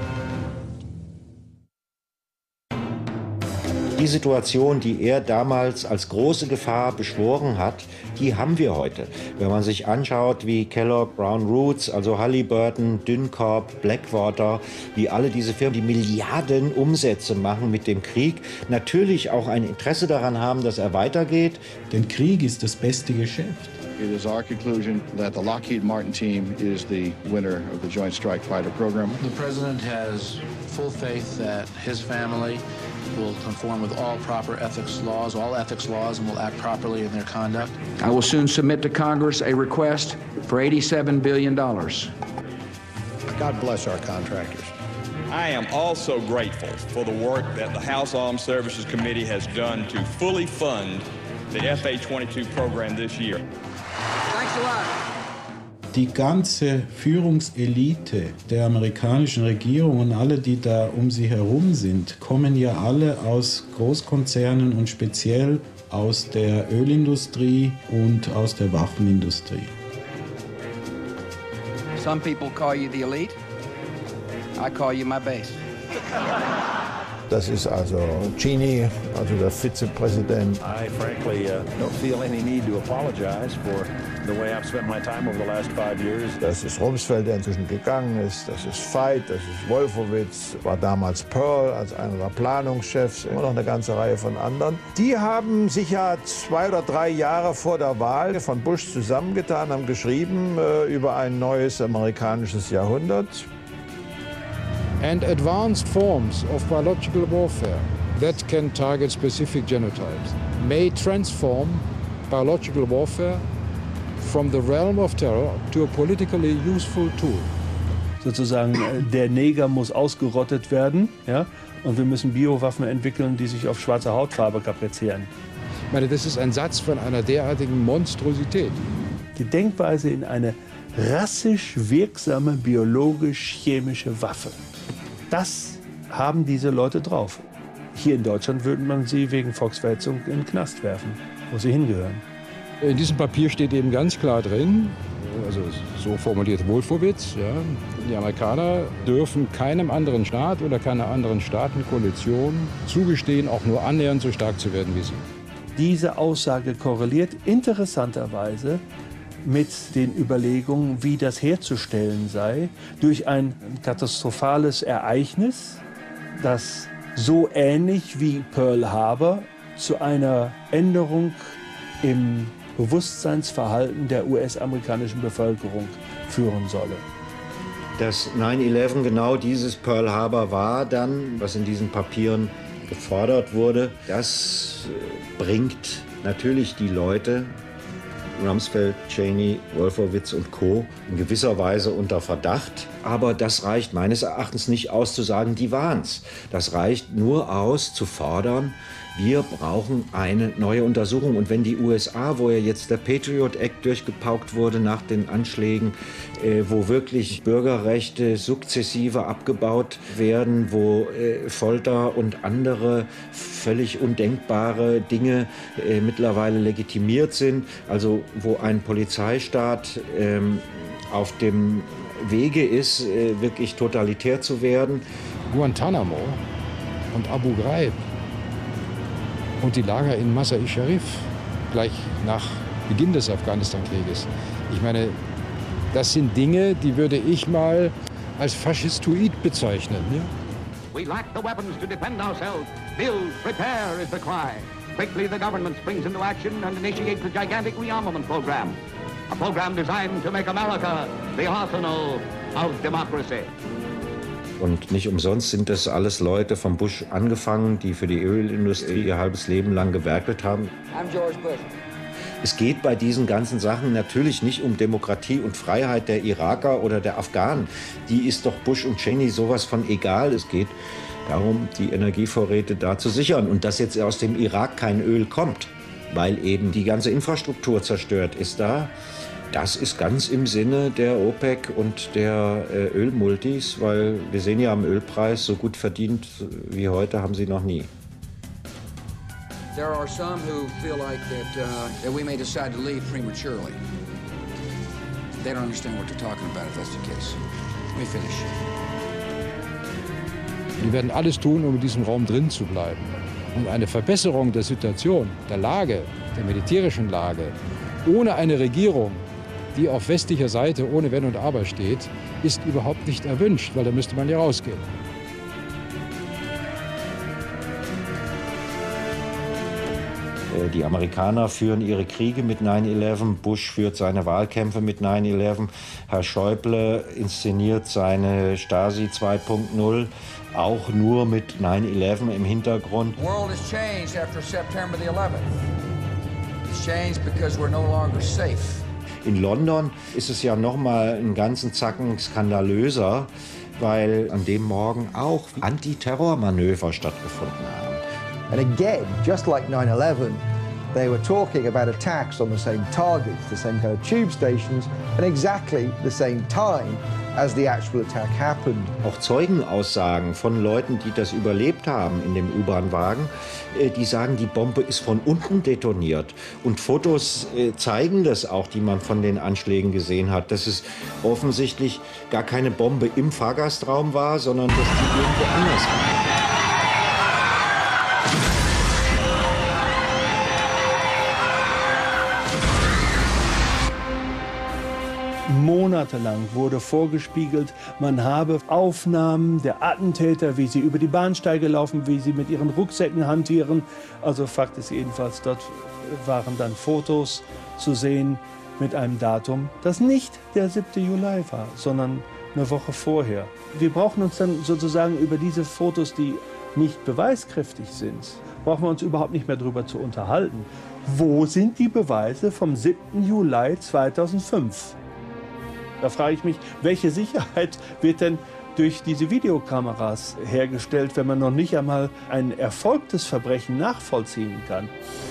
Die Situation, die er damals als große Gefahr beschworen hat, die haben wir heute. Wenn man sich anschaut, wie Kellogg, Brown Roots, also Halliburton, Dünkorp, Blackwater, wie alle diese Firmen, die Milliarden Umsätze machen mit dem Krieg, natürlich auch ein Interesse daran haben, dass er weitergeht. Denn Krieg ist das beste Geschäft. It is our conclusion that the Lockheed Martin team is the winner of the Joint Strike Fighter program. The President has full faith that his family will conform with all proper ethics laws, and will act properly in their conduct. I will soon submit to Congress a request for $87 billion. God bless our contractors. I am also grateful for the work that the House Armed Services Committee has done to fully fund the FA-22 program this year. Thanks a lot. Die ganze Führungselite der amerikanischen Regierung und alle, die da um sie herum sind, kommen ja alle aus Großkonzernen und speziell aus der Ölindustrie und aus der Waffenindustrie. Some people call you the elite. I call you my base. Das ist also Cheney, also der Vizepräsident. I frankly don't feel any need to apologize for the way I've spent my time over the last 5 years. Das ist Rumsfeld, der inzwischen gegangen ist. Das ist Veit, das ist Wolfowitz, war damals Pearl als einer der Planungschefs, immer noch eine ganze Reihe von anderen. Die haben sich ja 2 oder 3 Jahre vor der Wahl von Bush zusammengetan, haben geschrieben über ein neues amerikanisches Jahrhundert. And advanced forms of biological warfare that can target specific genotypes may transform biological warfare from the realm of terror to a politically useful tool. Sozusagen, der Neger muss ausgerottet werden, ja? Und wir müssen Biowaffen entwickeln, die sich auf schwarze Hautfarbe kaprizieren. Ich meine, das ist ein Satz von einer derartigen Monstrosität. Die Denkweise in eine rassisch wirksame biologisch-chemische Waffe. Das haben diese Leute drauf. Hier in Deutschland würde man sie wegen Volksverhetzung in den Knast werfen, wo sie hingehören. In diesem Papier steht eben ganz klar drin, also so formuliert Wolfowitz, ja, die Amerikaner dürfen keinem anderen Staat oder keiner anderen Staatenkoalition zugestehen, auch nur annähernd so stark zu werden wie sie. Diese Aussage korreliert interessanterweise mit den Überlegungen, wie das herzustellen sei, durch ein katastrophales Ereignis, das so ähnlich wie Pearl Harbor zu einer Änderung im Bewusstseinsverhalten der US-amerikanischen Bevölkerung führen solle. Dass 9/11 genau dieses Pearl Harbor war dann, was in diesen Papieren gefordert wurde, das bringt natürlich die Leute, Rumsfeld, Cheney, Wolfowitz und Co. in gewisser Weise unter Verdacht. Aber das reicht meines Erachtens nicht aus zu sagen, die waren's. Das reicht nur aus zu fordern, wir brauchen eine neue Untersuchung. Und wenn die USA, wo ja jetzt der Patriot Act durchgepaukt wurde nach den Anschlägen, wo wirklich Bürgerrechte sukzessive abgebaut werden, wo Folter und andere völlig undenkbare Dinge mittlerweile legitimiert sind, also wo ein Polizeistaat auf dem Wege ist, wirklich totalitär zu werden. Guantanamo und Abu Ghraib und die Lager in Masar-i-Sharif gleich nach Beginn des Afghanistan-Krieges. Ich meine, das sind Dinge, die würde ich mal als faschistoid bezeichnen. Ja? We lack the weapons to defend ourselves. Build, prepare is the cry. Quickly the government springs into action and initiates a gigantic rearmament program. A program designed to make America the arsenal of democracy. Und nicht umsonst sind das alles Leute von Bush angefangen, die für die Ölindustrie ihr halbes Leben lang gewerkelt haben. I'm George Bush. Es geht bei diesen ganzen Sachen natürlich nicht um Demokratie und Freiheit der Iraker oder der Afghanen. Die ist doch Bush und Cheney sowas von egal. Es geht darum, die Energievorräte da zu sichern und dass jetzt aus dem Irak kein Öl kommt, weil eben die ganze Infrastruktur zerstört ist da. Das ist ganz im Sinne der OPEC und der Ölmultis, weil wir sehen ja am Ölpreis, so gut verdient wie heute haben sie noch nie. There are some who feel like that we may decide to leave prematurely. They don't understand what they're talking about if that's the case. Let me finish. Die werden alles tun, um in diesem Raum drin zu bleiben. Und eine Verbesserung der Situation, der Lage, der militärischen Lage, ohne eine Regierung, die auf westlicher Seite ohne Wenn und Aber steht, ist überhaupt nicht erwünscht, weil da müsste man ja rausgehen. Die Amerikaner führen ihre Kriege mit 9/11, Bush führt seine Wahlkämpfe mit 9/11, Herr Schäuble inszeniert seine Stasi 2.0 auch nur mit 9/11 im Hintergrund. The world has changed after September the 11th. It's changed because we're no longer safe. In London ist es ja noch mal einen ganzen Zacken skandalöser, weil an dem Morgen auch Antiterrormanöver stattgefunden haben. And again, just like 9/11, they were talking about attacks on the same targets, the same kind of tube stations, and exactly the same time as the actual attack happened. Auch Zeugenaussagen von Leuten, die das überlebt haben in dem U-Bahn-Wagen, die sagen, die Bombe ist von unten detoniert. Und Fotos zeigen das auch, die man von den Anschlägen gesehen hat, dass es offensichtlich gar keine Bombe im Fahrgastraum war, sondern dass die irgendwo anders war. Monatelang wurde vorgespiegelt, man habe Aufnahmen der Attentäter, wie sie über die Bahnsteige laufen, wie sie mit ihren Rucksäcken hantieren. Also Fakt ist jedenfalls, dort waren dann Fotos zu sehen mit einem Datum, das nicht der 7. Juli war, sondern eine Woche vorher. Wir brauchen uns dann sozusagen über diese Fotos, die nicht beweiskräftig sind, brauchen wir uns überhaupt nicht mehr darüber zu unterhalten. Wo sind die Beweise vom 7. Juli 2005? Da frage ich mich, welche Sicherheit wird denn durch diese Videokameras hergestellt, wenn man noch nicht einmal ein erfolgtes Verbrechen nachvollziehen kann?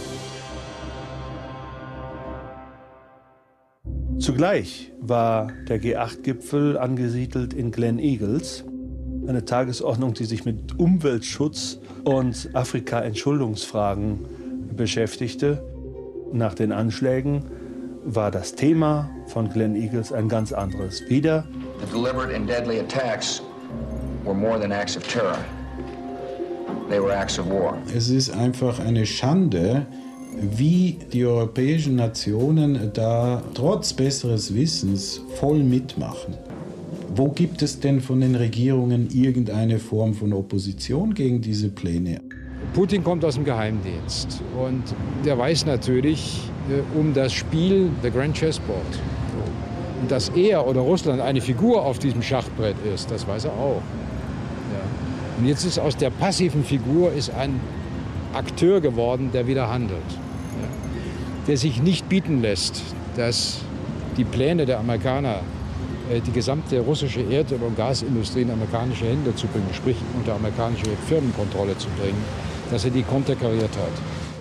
Zugleich war der G8-Gipfel angesiedelt in Glen Eagles, eine Tagesordnung, die sich mit Umweltschutz und Afrika-Entschuldungsfragen beschäftigte. Nach den Anschlägen war das Thema von Glen Eagles ein ganz anderes. Wieder The deliberate and deadly attacks were more than acts of terror. They were acts of war. Es ist einfach eine Schande, wie die europäischen Nationen da trotz besseres Wissens voll mitmachen. Wo gibt es denn von den Regierungen irgendeine Form von Opposition gegen diese Pläne? Putin kommt aus dem Geheimdienst und der weiß natürlich um das Spiel The Grand Chessboard. Und dass er oder Russland eine Figur auf diesem Schachbrett ist, das weiß er auch. Ja. Und jetzt ist aus der passiven Figur ist ein Akteur geworden, der wieder handelt. Ja. Der sich nicht bieten lässt, dass die Pläne der Amerikaner, die gesamte russische Erdöl- und Gasindustrie in amerikanische Hände zu bringen, sprich unter amerikanische Firmenkontrolle zu bringen, dass er die konterkariert hat.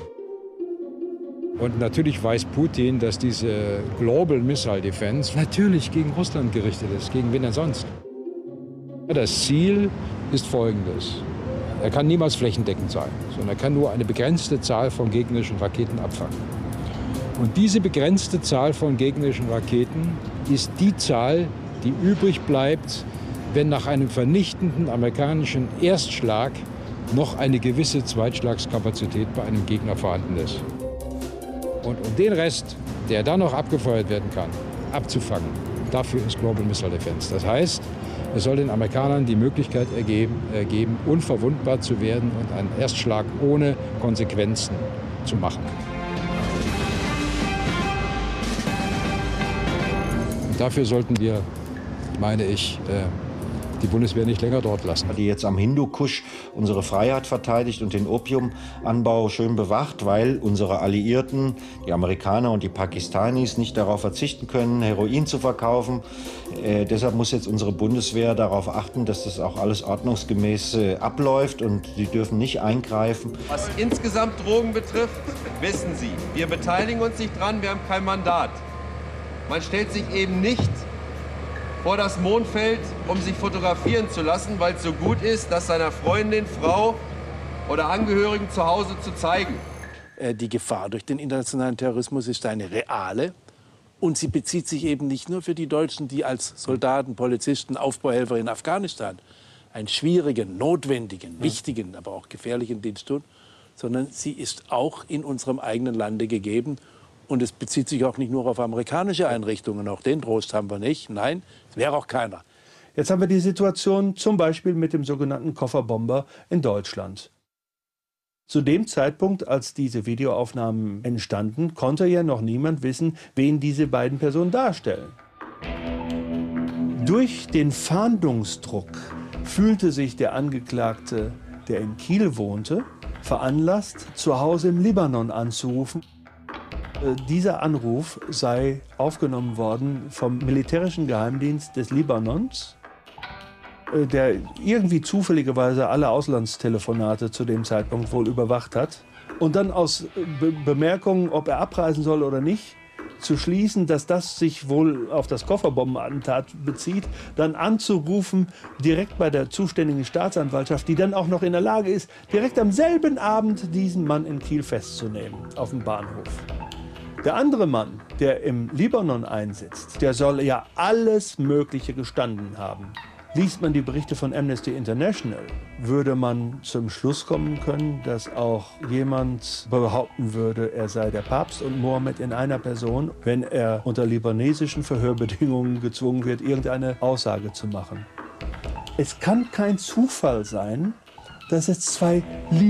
Und natürlich weiß Putin, dass diese Global Missile Defense natürlich gegen Russland gerichtet ist, gegen wen denn sonst? Das Ziel ist folgendes. Er kann niemals flächendeckend sein, sondern er kann nur eine begrenzte Zahl von gegnerischen Raketen abfangen. Und diese begrenzte Zahl von gegnerischen Raketen ist die Zahl, die übrig bleibt, wenn nach einem vernichtenden amerikanischen Erstschlag noch eine gewisse Zweitschlagskapazität bei einem Gegner vorhanden ist. Und um den Rest, der dann noch abgefeuert werden kann, abzufangen, dafür ist Global Missile Defense. Das heißt, es soll den Amerikanern die Möglichkeit ergeben, unverwundbar zu werden und einen Erstschlag ohne Konsequenzen zu machen. Und dafür sollten wir, meine ich, die Bundeswehr nicht länger dort lassen. Die jetzt am Hindukusch unsere Freiheit verteidigt und den Opiumanbau schön bewacht, weil unsere Alliierten, die Amerikaner und die Pakistanis, nicht darauf verzichten können, Heroin zu verkaufen. Deshalb muss jetzt unsere Bundeswehr darauf achten, dass das auch alles ordnungsgemäß abläuft und die dürfen nicht eingreifen. Was insgesamt Drogen betrifft, wissen Sie, wir beteiligen uns nicht dran, wir haben kein Mandat. Man stellt sich eben nicht vor das Mondfeld, um sich fotografieren zu lassen, weil es so gut ist, das seiner Freundin, Frau oder Angehörigen zu Hause zu zeigen. Die Gefahr durch den internationalen Terrorismus ist eine reale. Und sie bezieht sich eben nicht nur für die Deutschen, die als Soldaten, Polizisten, Aufbauhelfer in Afghanistan einen schwierigen, notwendigen, wichtigen, aber auch gefährlichen Dienst tun, sondern sie ist auch in unserem eigenen Lande gegeben. Und es bezieht sich auch nicht nur auf amerikanische Einrichtungen. Auch den Trost haben wir nicht. Nein, es wäre auch keiner. Jetzt haben wir die Situation zum Beispiel mit dem sogenannten Kofferbomber in Deutschland. Zu dem Zeitpunkt, als diese Videoaufnahmen entstanden, konnte ja noch niemand wissen, wen diese beiden Personen darstellen. Durch den Fahndungsdruck fühlte sich der Angeklagte, der in Kiel wohnte, veranlasst, zu Hause im Libanon anzurufen. Dieser Anruf sei aufgenommen worden vom militärischen Geheimdienst des Libanons, der irgendwie zufälligerweise alle Auslandstelefonate zu dem Zeitpunkt wohl überwacht hat. Und dann aus Bemerkungen, ob er abreisen soll oder nicht, zu schließen, dass das sich wohl auf das Kofferbombenattentat bezieht, dann anzurufen direkt bei der zuständigen Staatsanwaltschaft, die dann auch noch in der Lage ist, direkt am selben Abend diesen Mann in Kiel festzunehmen, auf dem Bahnhof. Der andere Mann, der im Libanon einsitzt, der soll ja alles Mögliche gestanden haben. Liest man die Berichte von Amnesty International, würde man zum Schluss kommen können, dass auch jemand behaupten würde, er sei der Papst und Mohammed in einer Person, wenn er unter libanesischen Verhörbedingungen gezwungen wird, irgendeine Aussage zu machen. Es kann kein Zufall sein, dass es zwei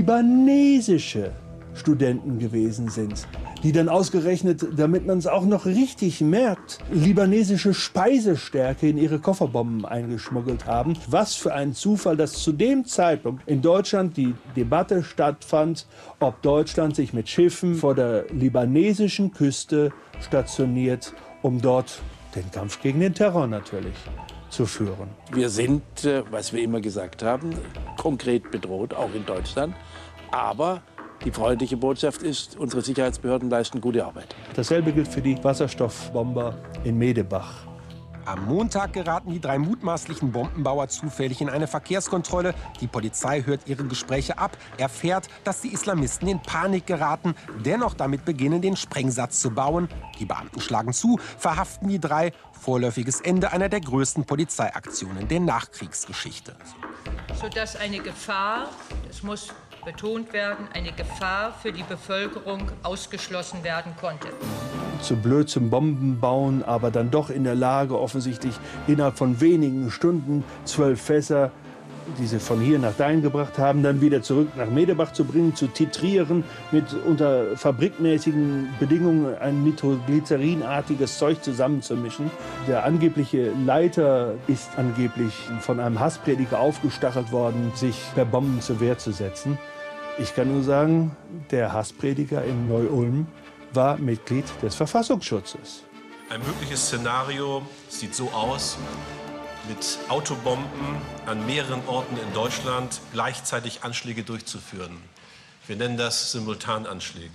libanesische Studenten gewesen sind, die dann ausgerechnet, damit man es auch noch richtig merkt, libanesische Speisestärke in ihre Kofferbomben eingeschmuggelt haben. Was für ein Zufall, dass zu dem Zeitpunkt in Deutschland die Debatte stattfand, ob Deutschland sich mit Schiffen vor der libanesischen Küste stationiert, um dort den Kampf gegen den Terror natürlich zu führen. Wir sind, was wir immer gesagt haben, konkret bedroht, auch in Deutschland, aber die freundliche Botschaft ist, unsere Sicherheitsbehörden leisten gute Arbeit. Dasselbe gilt für die Wasserstoffbomber in Medebach. Am Montag geraten die 3 mutmaßlichen Bombenbauer zufällig in eine Verkehrskontrolle. Die Polizei hört ihre Gespräche ab, erfährt, dass die Islamisten in Panik geraten, dennoch damit beginnen, den Sprengsatz zu bauen. Die Beamten schlagen zu, verhaften die 3. Vorläufiges Ende einer der größten Polizeiaktionen der Nachkriegsgeschichte. Sodass eine Gefahr, das muss betont werden, eine Gefahr für die Bevölkerung ausgeschlossen werden konnte. Zu blöd zum Bombenbauen, aber dann doch in der Lage, offensichtlich innerhalb von wenigen Stunden 12 Fässer, die sie von hier nach dahin gebracht haben, dann wieder zurück nach Medebach zu bringen, zu titrieren, mit unter fabrikmäßigen Bedingungen ein nitroglycerinartiges Zeug zusammenzumischen. Der angebliche Leiter ist angeblich von einem Hassprediger aufgestachelt worden, sich per Bomben zur Wehr zu setzen. Ich kann nur sagen, der Hassprediger in Neu-Ulm war Mitglied des Verfassungsschutzes. Ein mögliches Szenario sieht so aus: mit Autobomben an mehreren Orten in Deutschland gleichzeitig Anschläge durchzuführen. Wir nennen das Simultananschläge.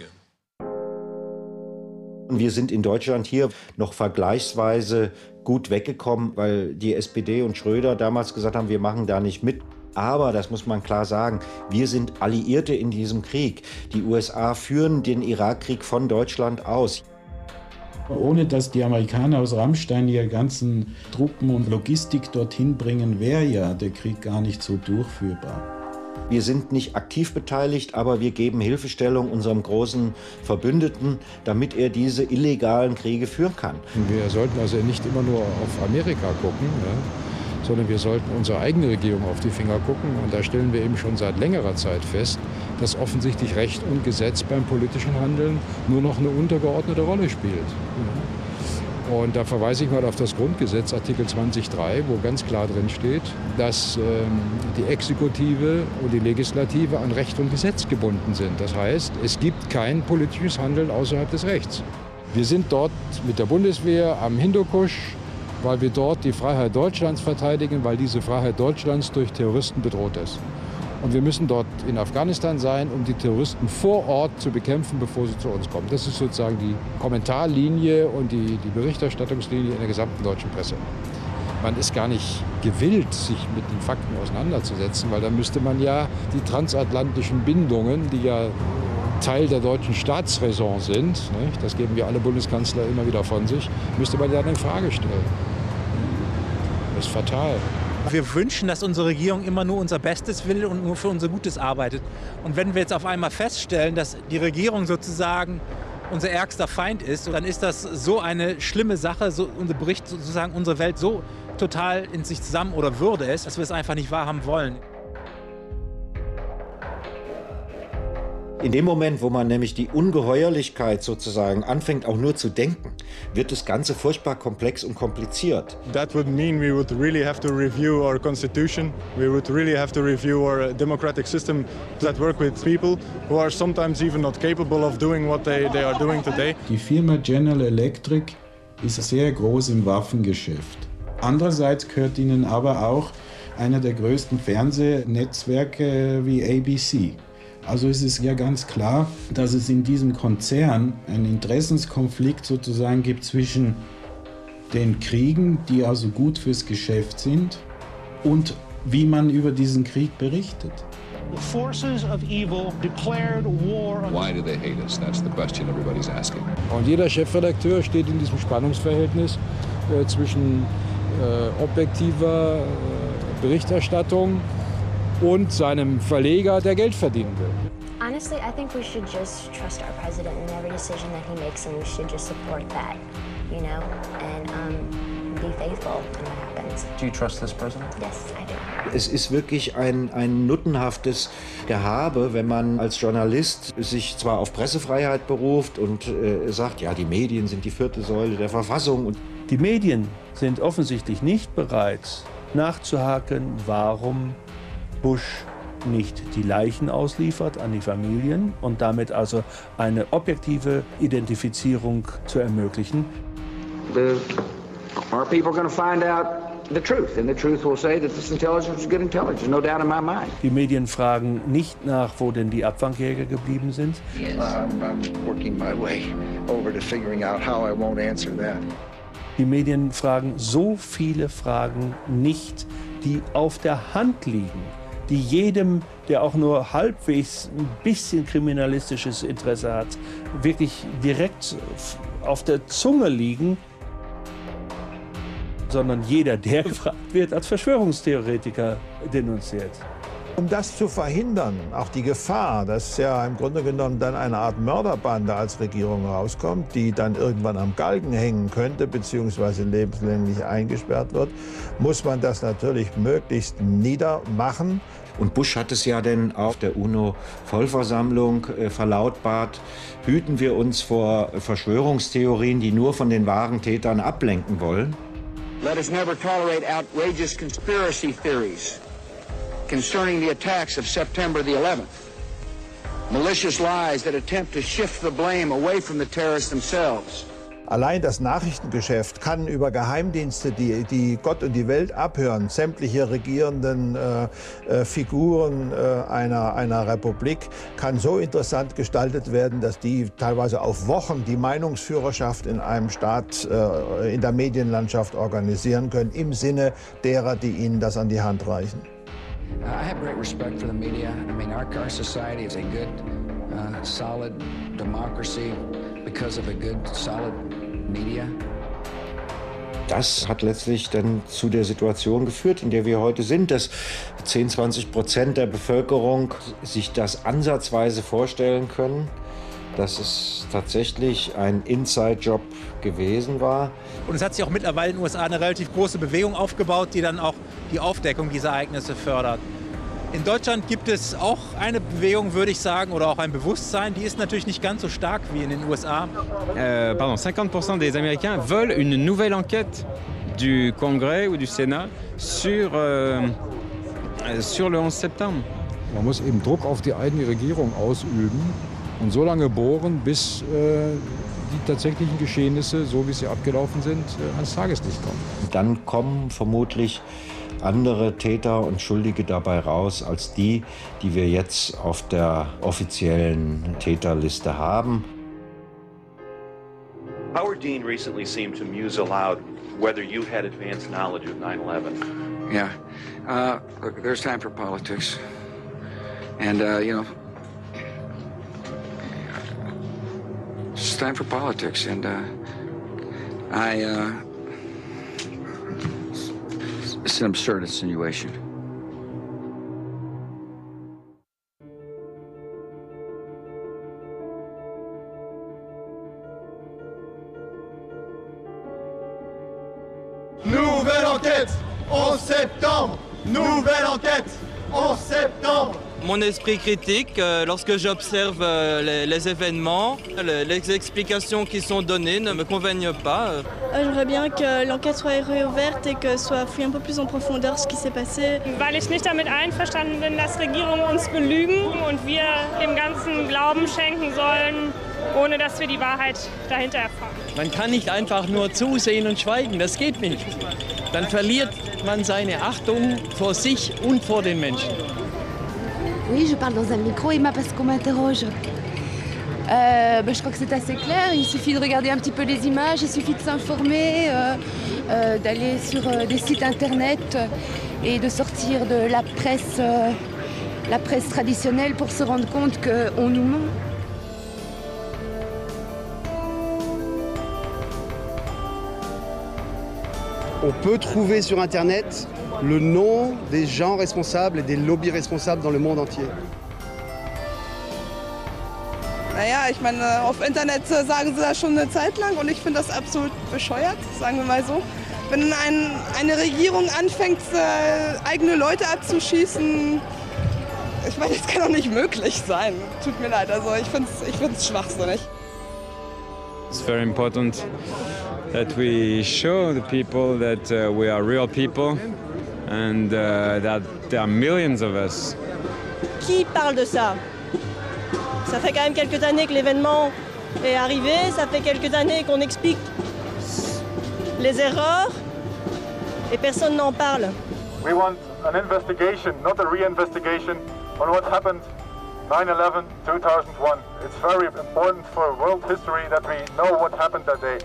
Wir sind in Deutschland hier noch vergleichsweise gut weggekommen, weil die SPD und Schröder damals gesagt haben, wir machen da nicht mit. Aber, das muss man klar sagen, wir sind Alliierte in diesem Krieg. Die USA führen den Irakkrieg von Deutschland aus. Ohne dass die Amerikaner aus Rammstein ihre ganzen Truppen und Logistik dorthin bringen, wäre ja der Krieg gar nicht so durchführbar. Wir sind nicht aktiv beteiligt, aber wir geben Hilfestellung unserem großen Verbündeten, damit er diese illegalen Kriege führen kann. Wir sollten also nicht immer nur auf Amerika gucken, sondern wir sollten unserer eigenen Regierung auf die Finger gucken. Und da stellen wir eben schon seit längerer Zeit fest, dass offensichtlich Recht und Gesetz beim politischen Handeln nur noch eine untergeordnete Rolle spielt. Und da verweise ich mal auf das Grundgesetz, Artikel 20.3, wo ganz klar drin steht, dass die Exekutive und die Legislative an Recht und Gesetz gebunden sind. Das heißt, es gibt kein politisches Handeln außerhalb des Rechts. Wir sind dort mit der Bundeswehr am Hindukusch, weil wir dort die Freiheit Deutschlands verteidigen, weil diese Freiheit Deutschlands durch Terroristen bedroht ist. Und wir müssen dort in Afghanistan sein, um die Terroristen vor Ort zu bekämpfen, bevor sie zu uns kommen. Das ist sozusagen die Kommentarlinie und die Berichterstattungslinie in der gesamten deutschen Presse. Man ist gar nicht gewillt, sich mit den Fakten auseinanderzusetzen, weil dann müsste man ja die transatlantischen Bindungen, die ja Teil der deutschen Staatsräson sind, nicht? Das geben wir alle Bundeskanzler immer wieder von sich, müsste man ja in Frage stellen. Das ist fatal. Wir wünschen, dass unsere Regierung immer nur unser Bestes will und nur für unser Gutes arbeitet. Und wenn wir jetzt auf einmal feststellen, dass die Regierung sozusagen unser ärgster Feind ist, dann ist das so eine schlimme Sache, und bricht sozusagen unsere Welt so total in sich zusammen oder würde es, dass wir es einfach nicht wahrhaben wollen. In dem Moment, wo man nämlich die Ungeheuerlichkeit sozusagen anfängt, auch nur zu denken, wird das Ganze furchtbar komplex und kompliziert. That would mean we would really have to review our constitution. We would really have to review our democratic system that work with people who are sometimes even not capable of doing what they are doing today. Die Firma General Electric ist sehr groß im Waffengeschäft. Andererseits gehört ihnen aber auch einer der größten Fernsehnetzwerke wie ABC. Also es ist ja ganz klar, dass es in diesem Konzern einen Interessenskonflikt sozusagen gibt zwischen den Kriegen, die also gut fürs Geschäft sind, und wie man über diesen Krieg berichtet. The forces of evil declared war on... Why do they hate us? That's the question everybody's asking. Und jeder Chefredakteur steht in diesem Spannungsverhältnis zwischen objektiver Berichterstattung und seinem Verleger, der Geld verdienen will. Honestly, I think we should just trust our president in every decision that he makes, and we should just support that, you know, and be faithful in what happens. Do you trust this president? Yes, I do. Es ist wirklich ein nuttenhaftes Gehabe, wenn man als Journalist sich zwar auf Pressefreiheit beruft und sagt, ja, die Medien sind die vierte Säule der Verfassung. Die Medien sind offensichtlich nicht bereit, nachzuhaken, warum Bush nicht die Leichen ausliefert an die Familien und damit also eine objektive Identifizierung zu ermöglichen. Our people are going to find out the truth, and the truth will say that this intelligence is good intelligence, no doubt in my mind. Die Medien fragen nicht nach, wo denn die Abfangjäger geblieben sind. Yes. I'm working my way over to figuring out how I won't answer that. Die Medien fragen so viele Fragen nicht, die auf der Hand liegen, die jedem, der auch nur halbwegs ein bisschen kriminalistisches Interesse hat, wirklich direkt auf der Zunge liegen, sondern jeder, der gefragt wird, als Verschwörungstheoretiker denunziert. Um das zu verhindern, auch die Gefahr, dass ja im Grunde genommen dann eine Art Mörderbande als Regierung rauskommt, die dann irgendwann am Galgen hängen könnte bzw. lebenslänglich eingesperrt wird, muss man das natürlich möglichst niedermachen. Und Bush hat es ja denn auf der UNO-Vollversammlung verlautbart, hüten wir uns vor Verschwörungstheorien, die nur von den wahren Tätern ablenken wollen. Let us never tolerate outrageous conspiracy theories concerning the attacks of September the 11th. Malicious lies that attempt to shift the blame away from the terrorists themselves. Allein das Nachrichtengeschäft kann über Geheimdienste, die Gott und die Welt abhören, sämtliche regierenden Figuren einer Republik, kann so interessant gestaltet werden, dass die teilweise auf Wochen die Meinungsführerschaft in einem Staat, in der Medienlandschaft organisieren können, im Sinne derer, die ihnen das an die Hand reichen. I have great respect for the media. I mean, our society is a good, solid democracy because of a good, solid media. Das hat letztlich dann zu der Situation geführt, in der wir heute sind, dass 10–20% der Bevölkerung sich das ansatzweise vorstellen können, dass es tatsächlich ein Inside-Job gewesen war. Und es hat sich auch mittlerweile in den USA eine relativ große Bewegung aufgebaut, die dann auch die Aufdeckung dieser Ereignisse fördert. In Deutschland gibt es auch eine Bewegung, würde ich sagen, oder auch ein Bewusstsein, die ist natürlich nicht ganz so stark wie in den USA. 50% des Américains veulent une nouvelle enquête du Congrès ou du Sénat sur le 11 septembre. Man muss eben Druck auf die eigene Regierung ausüben und so lange bohren, bis die tatsächlichen Geschehnisse, so wie sie abgelaufen sind, ans Tageslicht kommen. Dann kommen vermutlich andere Täter und Schuldige dabei raus als die, die wir jetzt auf der offiziellen Täterliste haben. Howard Dean recently seemed to muse aloud whether you had advanced knowledge of 9/11. Yeah. Look, there's time for politics. And, it's time for politics. And, it's an absurd insinuation. Nouvelle enquête, 11 septembre. Nouvelle enquête, 11 septembre. Mon esprit critique, lorsque j'observe les événements, les explications qui sont données ne me conviennent pas. J'aimerais bien que l'enquête soit réouverte et que soit fouillé un peu plus en profondeur ce qui s'est passé. Weil ich nicht damit einverstanden bin, dass Regierungen uns belügen und wir dem Ganzen Glauben schenken sollen, ohne dass wir die Wahrheit dahinter erfahren. Man kann nicht einfach nur zusehen und schweigen, das geht nicht. Dann verliert man seine Achtung vor sich und vor den Menschen. Oui, je parle dans un micro, Emma, parce qu'on m'interroge. Je crois que c'est assez clair. Il suffit de regarder un petit peu les images, il suffit de s'informer, d'aller sur des sites internet et de sortir de la presse traditionnelle pour se rendre compte qu'on nous ment. On peut trouver sur Internet le nom des gens responsables et des Lobby responsables dans le monde entier. Naja, ich meine, auf Internet sagen sie das schon eine Zeit lang und ich finde das absolut bescheuert, sagen wir mal so. Wenn eine Regierung anfängt, eigene Leute abzuschießen, ich meine, das kann doch nicht möglich sein. Tut mir leid, also ich find's schwachsinnig. It's very important that we show the people that we are real people and that there are millions of us. Qui parle de ça? Ça fait quand même quelques années que l'événement est arrivé, ça fait quelques années qu'on explique les erreurs et personne n'en parle. We want an investigation, not a re-investigation on what happened 9/11, 2001. It's very important for world history that we know what happened that day.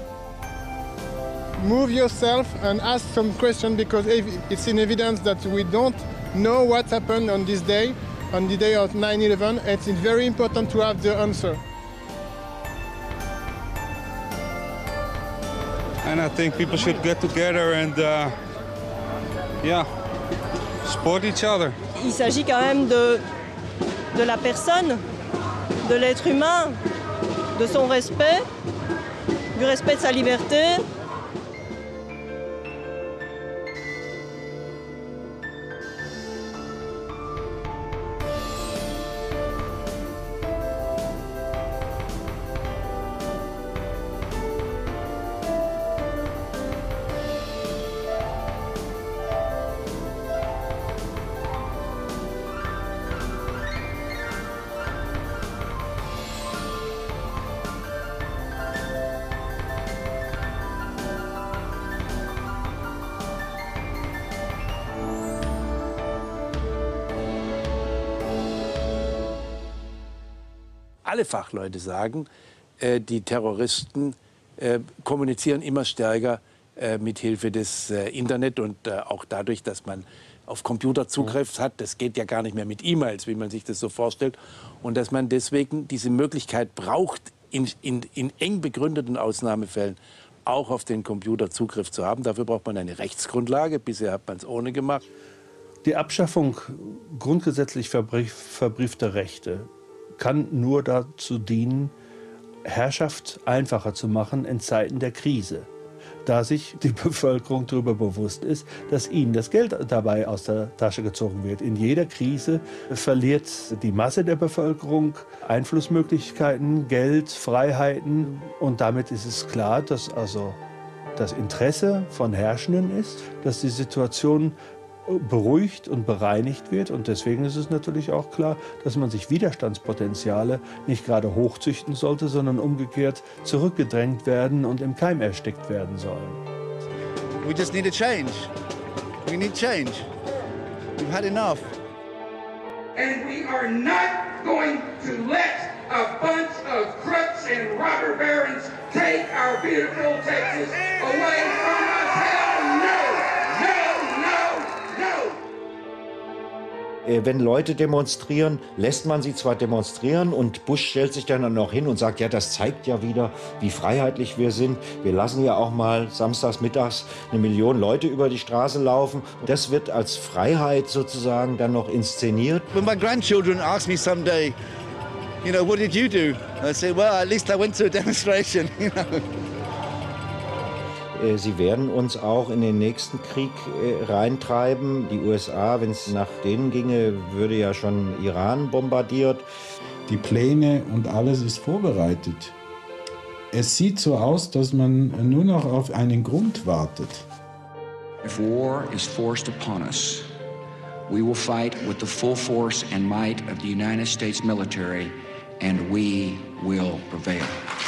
Move yourself and ask some questions because it's in evidence that we don't know what happened on this day, on the day of 9/11. It's very important to have the answer. And I think people should get together and, support each other. Il s'agit quand même de la personne, de l'être humain, de son respect, du respect de sa liberté. Alle Fachleute sagen, die Terroristen kommunizieren immer stärker mit Hilfe des Internet und auch dadurch, dass man auf Computer Zugriff hat. Das geht ja gar nicht mehr mit E-Mails, wie man sich das so vorstellt. Und dass man deswegen diese Möglichkeit braucht, in eng begründeten Ausnahmefällen auch auf den Computer Zugriff zu haben. Dafür braucht man eine Rechtsgrundlage. Bisher hat man es ohne gemacht. Die Abschaffung grundgesetzlich verbriefter Rechte kann nur dazu dienen, Herrschaft einfacher zu machen in Zeiten der Krise, da sich die Bevölkerung darüber bewusst ist, dass ihnen das Geld dabei aus der Tasche gezogen wird. In jeder Krise verliert die Masse der Bevölkerung Einflussmöglichkeiten, Geld, Freiheiten und damit ist es klar, dass also das Interesse von Herrschenden ist, dass die Situation beruhigt und bereinigt wird. Und deswegen ist es natürlich auch klar, dass man sich Widerstandspotenziale nicht gerade hochzüchten sollte, sondern umgekehrt zurückgedrängt werden und im Keim erstickt werden sollen. We just need a change. We need change. We've had enough. And we are not going to let a bunch of crooks and robber barons take our beautiful Texas away from us. Hell no! No, no, no! Wenn Leute demonstrieren, lässt man sie zwar demonstrieren und Bush stellt sich dann noch hin und sagt, ja, das zeigt ja wieder, wie freiheitlich wir sind. Wir lassen ja auch mal samstags mittags 1 Million Leute über die Straße laufen. Das wird als Freiheit sozusagen dann noch inszeniert. When my grandchildren ask me someday, you know, what did you do? I say, well, at least I went to a demonstration, you know. Sie werden uns auch in den nächsten Krieg reintreiben. Die USA, wenn es nach denen ginge, würde ja schon Iran bombardiert. Die Pläne und alles ist vorbereitet. Es sieht so aus, dass man nur noch auf einen Grund wartet. If war is forced upon us, we will fight with the full force and might of the United States military, and we will prevail.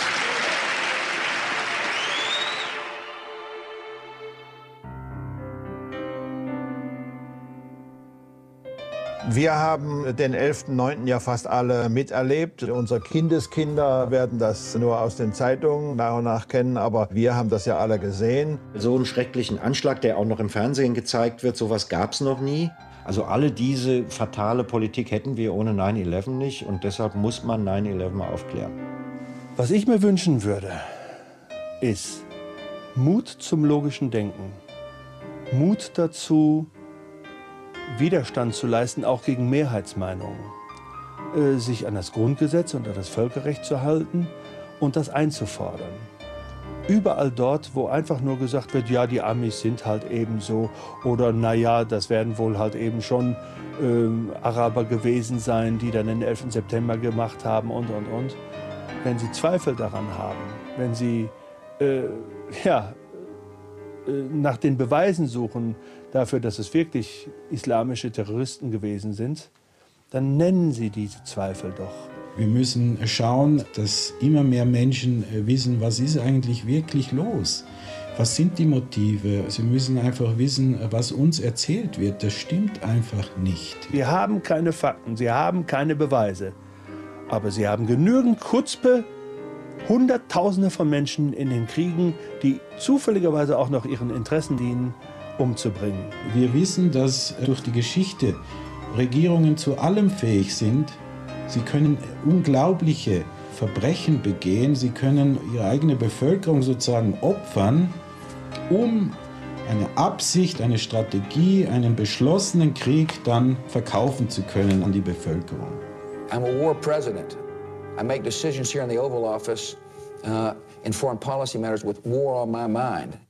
Wir haben den 11.9. ja fast alle miterlebt. Unsere Kindeskinder werden das nur aus den Zeitungen nach und nach kennen, aber wir haben das ja alle gesehen. So einen schrecklichen Anschlag, der auch noch im Fernsehen gezeigt wird, sowas gab es noch nie. Also alle diese fatale Politik hätten wir ohne 9/11 nicht und deshalb muss man 9/11 aufklären. Was ich mir wünschen würde, ist Mut zum logischen Denken, Mut dazu, Widerstand zu leisten, auch gegen Mehrheitsmeinungen, sich an das Grundgesetz und an das Völkerrecht zu halten und das einzufordern. Überall dort, wo einfach nur gesagt wird, ja, die Amis sind halt eben so oder naja, das werden wohl halt eben schon Araber gewesen sein, die dann den 11. September gemacht haben und. Wenn Sie Zweifel daran haben, wenn Sie nach den Beweisen suchen dafür, dass es wirklich islamische Terroristen gewesen sind, dann nennen Sie diese Zweifel doch. Wir müssen schauen, dass immer mehr Menschen wissen, was ist eigentlich wirklich los? Was sind die Motive? Sie müssen einfach wissen, was uns erzählt wird. Das stimmt einfach nicht. Wir haben keine Fakten, Sie haben keine Beweise. Aber Sie haben genügend Chutzpe, Hunderttausende von Menschen in den Kriegen, die zufälligerweise auch noch ihren Interessen dienen, umzubringen. Wir wissen, dass durch die Geschichte Regierungen zu allem fähig sind. Sie können unglaubliche Verbrechen begehen. Sie können ihre eigene Bevölkerung sozusagen opfern, um eine Absicht, eine Strategie, einen beschlossenen Krieg dann verkaufen zu können an die Bevölkerung. I'm a war president. I make decisions here in the Oval Office in foreign policy matters with war on my mind.